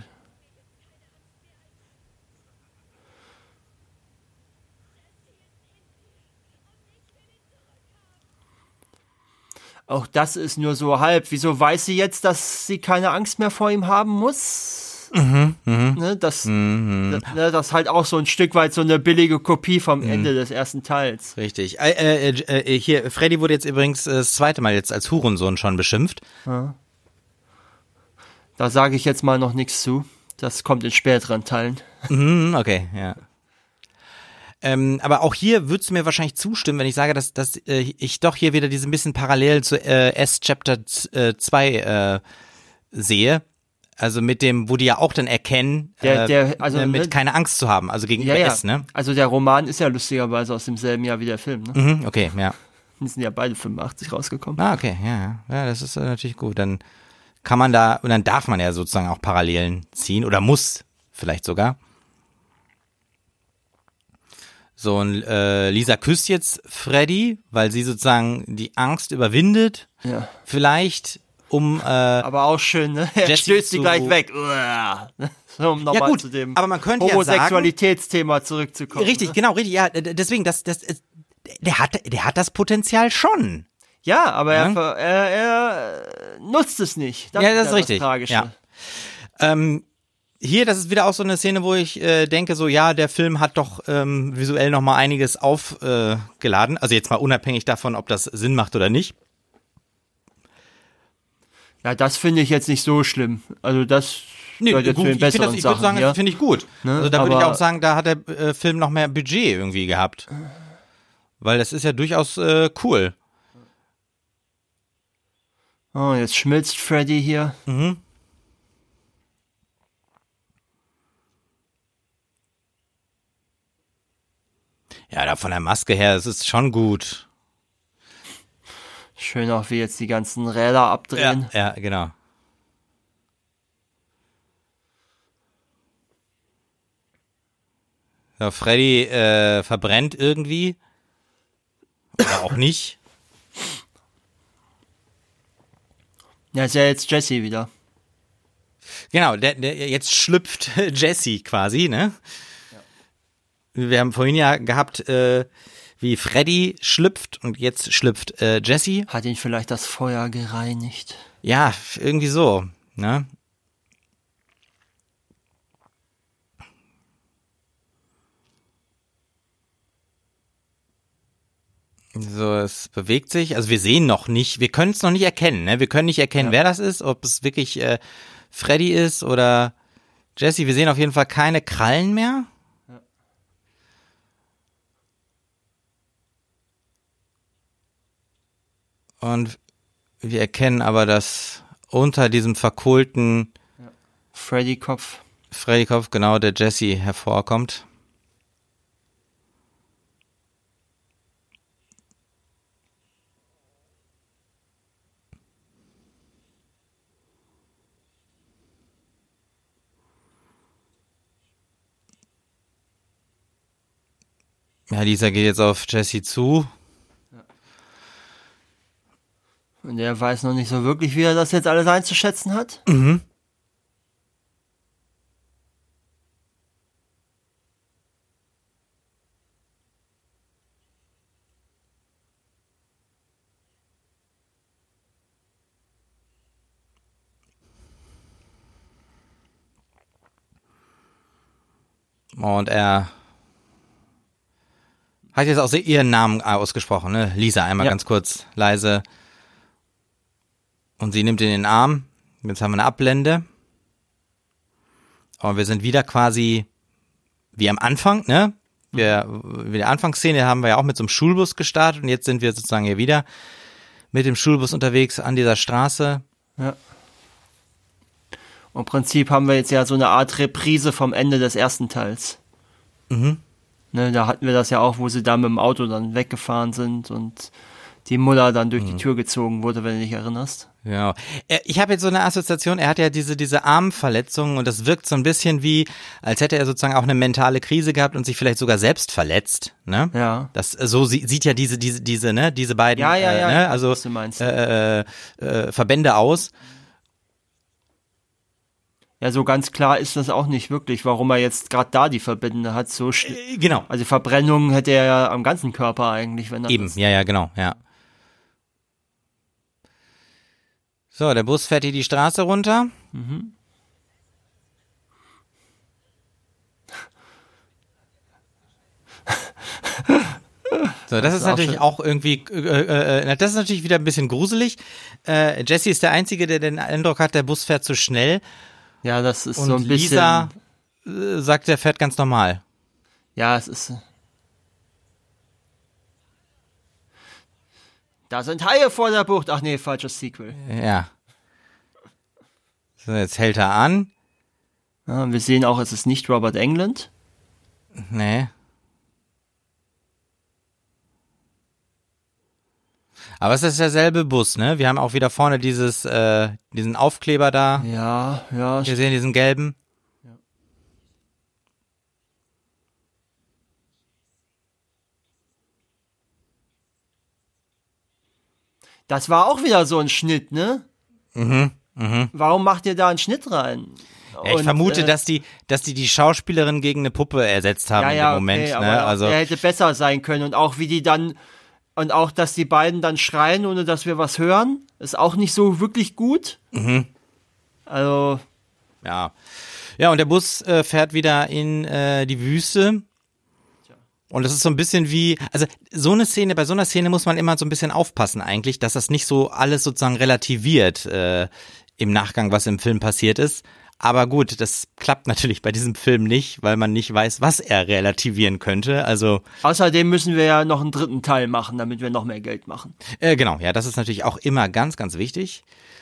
Auch das ist nur so halb. Wieso weiß sie jetzt, dass sie keine Angst mehr vor ihm haben muss? Ne, das halt auch so ein Stück weit so eine billige Kopie vom Ende des ersten Teils. Richtig. Hier, Freddy wurde jetzt übrigens das zweite Mal jetzt als Hurensohn schon beschimpft. Ja. Da sage ich jetzt mal noch nichts zu. Das kommt in späteren Teilen. Okay, ja. Aber auch hier würdest du mir wahrscheinlich zustimmen, wenn ich sage, dass ich doch hier wieder diese ein bisschen parallel zu S-Chapter 2 sehe. Also mit dem, wo die ja auch dann erkennen, mit keine Angst zu haben, also gegenüber S, ne? Also der Roman ist ja lustigerweise aus demselben Jahr wie der Film, ne? Mhm, okay, ja. Die sind ja beide 85 rausgekommen. Ah, okay, ja, das ist natürlich gut. Dann kann man da, und dann darf man ja sozusagen auch Parallelen ziehen oder muss vielleicht sogar. So, und Lisa küsst jetzt Freddy, weil sie sozusagen die Angst überwindet. Ja. Vielleicht, um aber auch schön, ne? Er stößt sie gleich weg. So, um nochmal gut, zu dem aber man könnte Homosexualitätsthema zurückzukommen. Richtig, ne? genau, richtig. Ja, deswegen, der hat das Potenzial schon. Ja, aber er nutzt es nicht. Das ist richtig. Das Tragische. Ja. Hier, das ist wieder auch so eine Szene, wo ich denke, so ja, der Film hat doch visuell noch mal einiges aufgeladen. Also jetzt mal unabhängig davon, ob das Sinn macht oder nicht. Ja, das finde ich jetzt nicht so schlimm. Also das gehört jetzt zu den besseren Sachen. Ich würde sagen, das finde ich gut. Ne? Also da würde ich auch sagen, da hat der Film noch mehr Budget irgendwie gehabt. Weil das ist ja durchaus cool. Oh, jetzt schmilzt Freddy hier. Mhm. Ja, da von der Maske her, es ist schon gut. Schön auch, wie jetzt die ganzen Räder abdrehen. Ja, genau. Ja, Freddy verbrennt irgendwie. Oder auch nicht. Ja, ist ja jetzt Jesse wieder. Genau, jetzt schlüpft Jesse quasi, ne? Ja. Wir haben vorhin ja gehabt, wie Freddy schlüpft und jetzt schlüpft Jesse. Hat ihn vielleicht das Feuer gereinigt? Ja, irgendwie so, ne? So, es bewegt sich. Also wir sehen noch nicht, wir können es noch nicht erkennen, ne? Wir können nicht erkennen, wer das ist, ob es wirklich Freddy ist oder Jesse. Wir sehen auf jeden Fall keine Krallen mehr. Ja. Und wir erkennen aber, dass unter diesem verkohlten Freddy-Kopf, genau, der Jesse hervorkommt. Ja, dieser geht jetzt auf Jesse zu. Ja. Und er weiß noch nicht so wirklich, wie er das jetzt alles einzuschätzen hat. Mhm. Und er hat jetzt auch ihren Namen ausgesprochen, ne? Lisa, einmal ganz kurz leise. Und sie nimmt ihn in den Arm. Jetzt haben wir eine Abblende. Und wir sind wieder quasi wie am Anfang, ne? Wie der Anfangsszene haben wir ja auch mit so einem Schulbus gestartet und jetzt sind wir sozusagen hier wieder mit dem Schulbus unterwegs an dieser Straße. Ja. Und im Prinzip haben wir jetzt ja so eine Art Reprise vom Ende des ersten Teils. Mhm. Ne, da hatten wir das ja auch, wo sie da mit dem Auto dann weggefahren sind und die Mutter dann durch die Tür gezogen wurde, wenn du dich erinnerst. Genau. Ich habe jetzt so eine Assoziation, er hat ja diese Armverletzung und das wirkt so ein bisschen wie, als hätte er sozusagen auch eine mentale Krise gehabt und sich vielleicht sogar selbst verletzt, ne? Ja. Das so sieht ja diese beiden ne? Also was du meinst. Verbände aus. Ja, so ganz klar ist das auch nicht wirklich, warum er jetzt gerade da die Verbände hat. So genau. Also Verbrennungen hätte er ja am ganzen Körper eigentlich, wenn er eben, ja, genau, ja. So, der Bus fährt hier die Straße runter. Mhm. So, das ist natürlich auch irgendwie, das ist natürlich wieder ein bisschen gruselig. Jesse ist der Einzige, der den Eindruck hat, der Bus fährt zu schnell. Ja, das ist und so ein bisschen. Lisa sagt, er fährt ganz normal. Ja, es ist. Da sind Haie vor der Bucht. Ach nee, falsches Sequel. Ja. So, jetzt hält er an. Ja, wir sehen auch, es ist nicht Robert Englund. Nee. Aber es ist derselbe Bus, ne? Wir haben auch wieder vorne diesen Aufkleber da. Ja. Wir sehen diesen gelben. Ja. Das war auch wieder so ein Schnitt, ne? Warum macht ihr da einen Schnitt rein? Ja, ich vermute, dass die Schauspielerin gegen eine Puppe ersetzt haben in dem Moment. Okay, ne? Also er hätte besser sein können und auch wie die dann und auch, dass die beiden dann schreien, ohne dass wir was hören, ist auch nicht so wirklich gut. Also ja, und der Bus fährt wieder in die Wüste. Und das ist so ein bisschen wie, also bei so einer Szene muss man immer so ein bisschen aufpassen eigentlich, dass das nicht so alles sozusagen relativiert im Nachgang, was im Film passiert ist. Aber gut, das klappt natürlich bei diesem Film nicht, weil man nicht weiß, was er relativieren könnte. Also außerdem müssen wir ja noch einen dritten Teil machen, damit wir noch mehr Geld machen. Genau, ja, das ist natürlich auch immer ganz, ganz wichtig.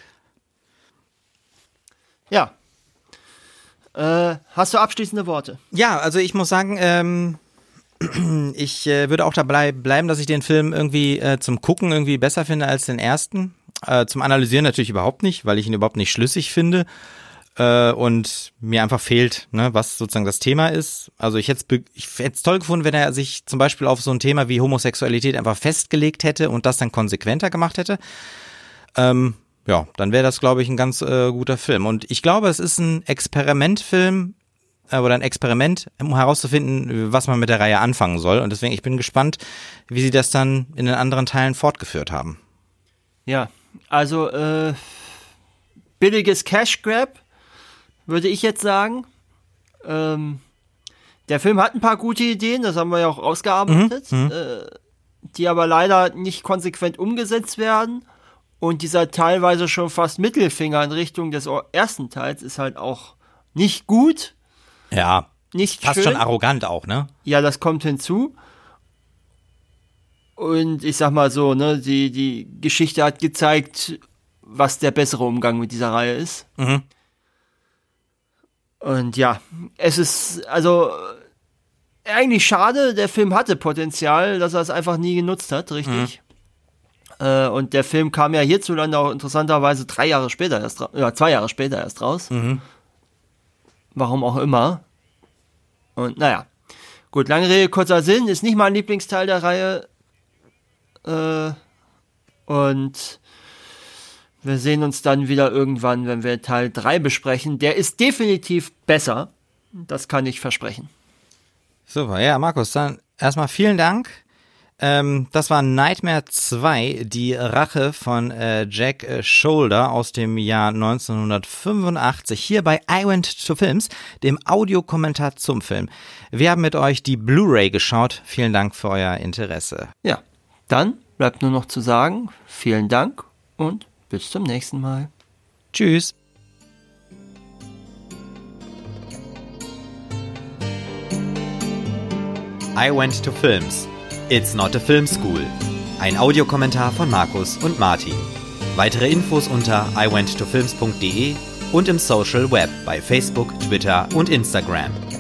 Ja. Hast du abschließende Worte? Ja, also ich muss sagen, ich würde auch dabei bleiben, dass ich den Film irgendwie zum Gucken irgendwie besser finde als den ersten. Zum Analysieren natürlich überhaupt nicht, weil ich ihn überhaupt nicht schlüssig finde. Und mir einfach fehlt, ne, was sozusagen das Thema ist. Also ich hätte es toll gefunden, wenn er sich zum Beispiel auf so ein Thema wie Homosexualität einfach festgelegt hätte und das dann konsequenter gemacht hätte. Dann wäre das, glaube ich, ein ganz guter Film. Und ich glaube, es ist ein Experimentfilm oder ein Experiment, um herauszufinden, was man mit der Reihe anfangen soll. Und deswegen, ich bin gespannt, wie sie das dann in den anderen Teilen fortgeführt haben. Ja, also billiges Cash Grab, würde ich jetzt sagen. Der Film hat ein paar gute Ideen, das haben wir ja auch ausgearbeitet, die aber leider nicht konsequent umgesetzt werden. Und dieser teilweise schon fast Mittelfinger in Richtung des ersten Teils ist halt auch nicht gut. Ja, nicht fast schön. Schon arrogant auch, ne? Ja, das kommt hinzu. Und ich sag mal so, ne, die Geschichte hat gezeigt, was der bessere Umgang mit dieser Reihe ist. Und ja, es ist also eigentlich schade, der Film hatte Potenzial, dass er es einfach nie genutzt hat, richtig? Und der Film kam ja hierzulande auch interessanterweise 2 Jahre später erst raus. Warum auch immer. Und naja, gut, lange Rede, kurzer Sinn, ist nicht mein Lieblingsteil der Reihe. Und wir sehen uns dann wieder irgendwann, wenn wir Teil 3 besprechen. Der ist definitiv besser. Das kann ich versprechen. Super, ja, Markus, dann erstmal vielen Dank. Das war Nightmare 2, die Rache von Jack Shoulder aus dem Jahr 1985, hier bei I Went to Films, dem Audiokommentar zum Film. Wir haben mit euch die Blu-ray geschaut. Vielen Dank für euer Interesse. Ja, dann bleibt nur noch zu sagen, vielen Dank und bis zum nächsten Mal. Tschüss. I Went to Films. It's not a film school. Ein Audiokommentar von Markus und Martin. Weitere Infos unter iwenttofilms.de und im Social Web bei Facebook, Twitter und Instagram.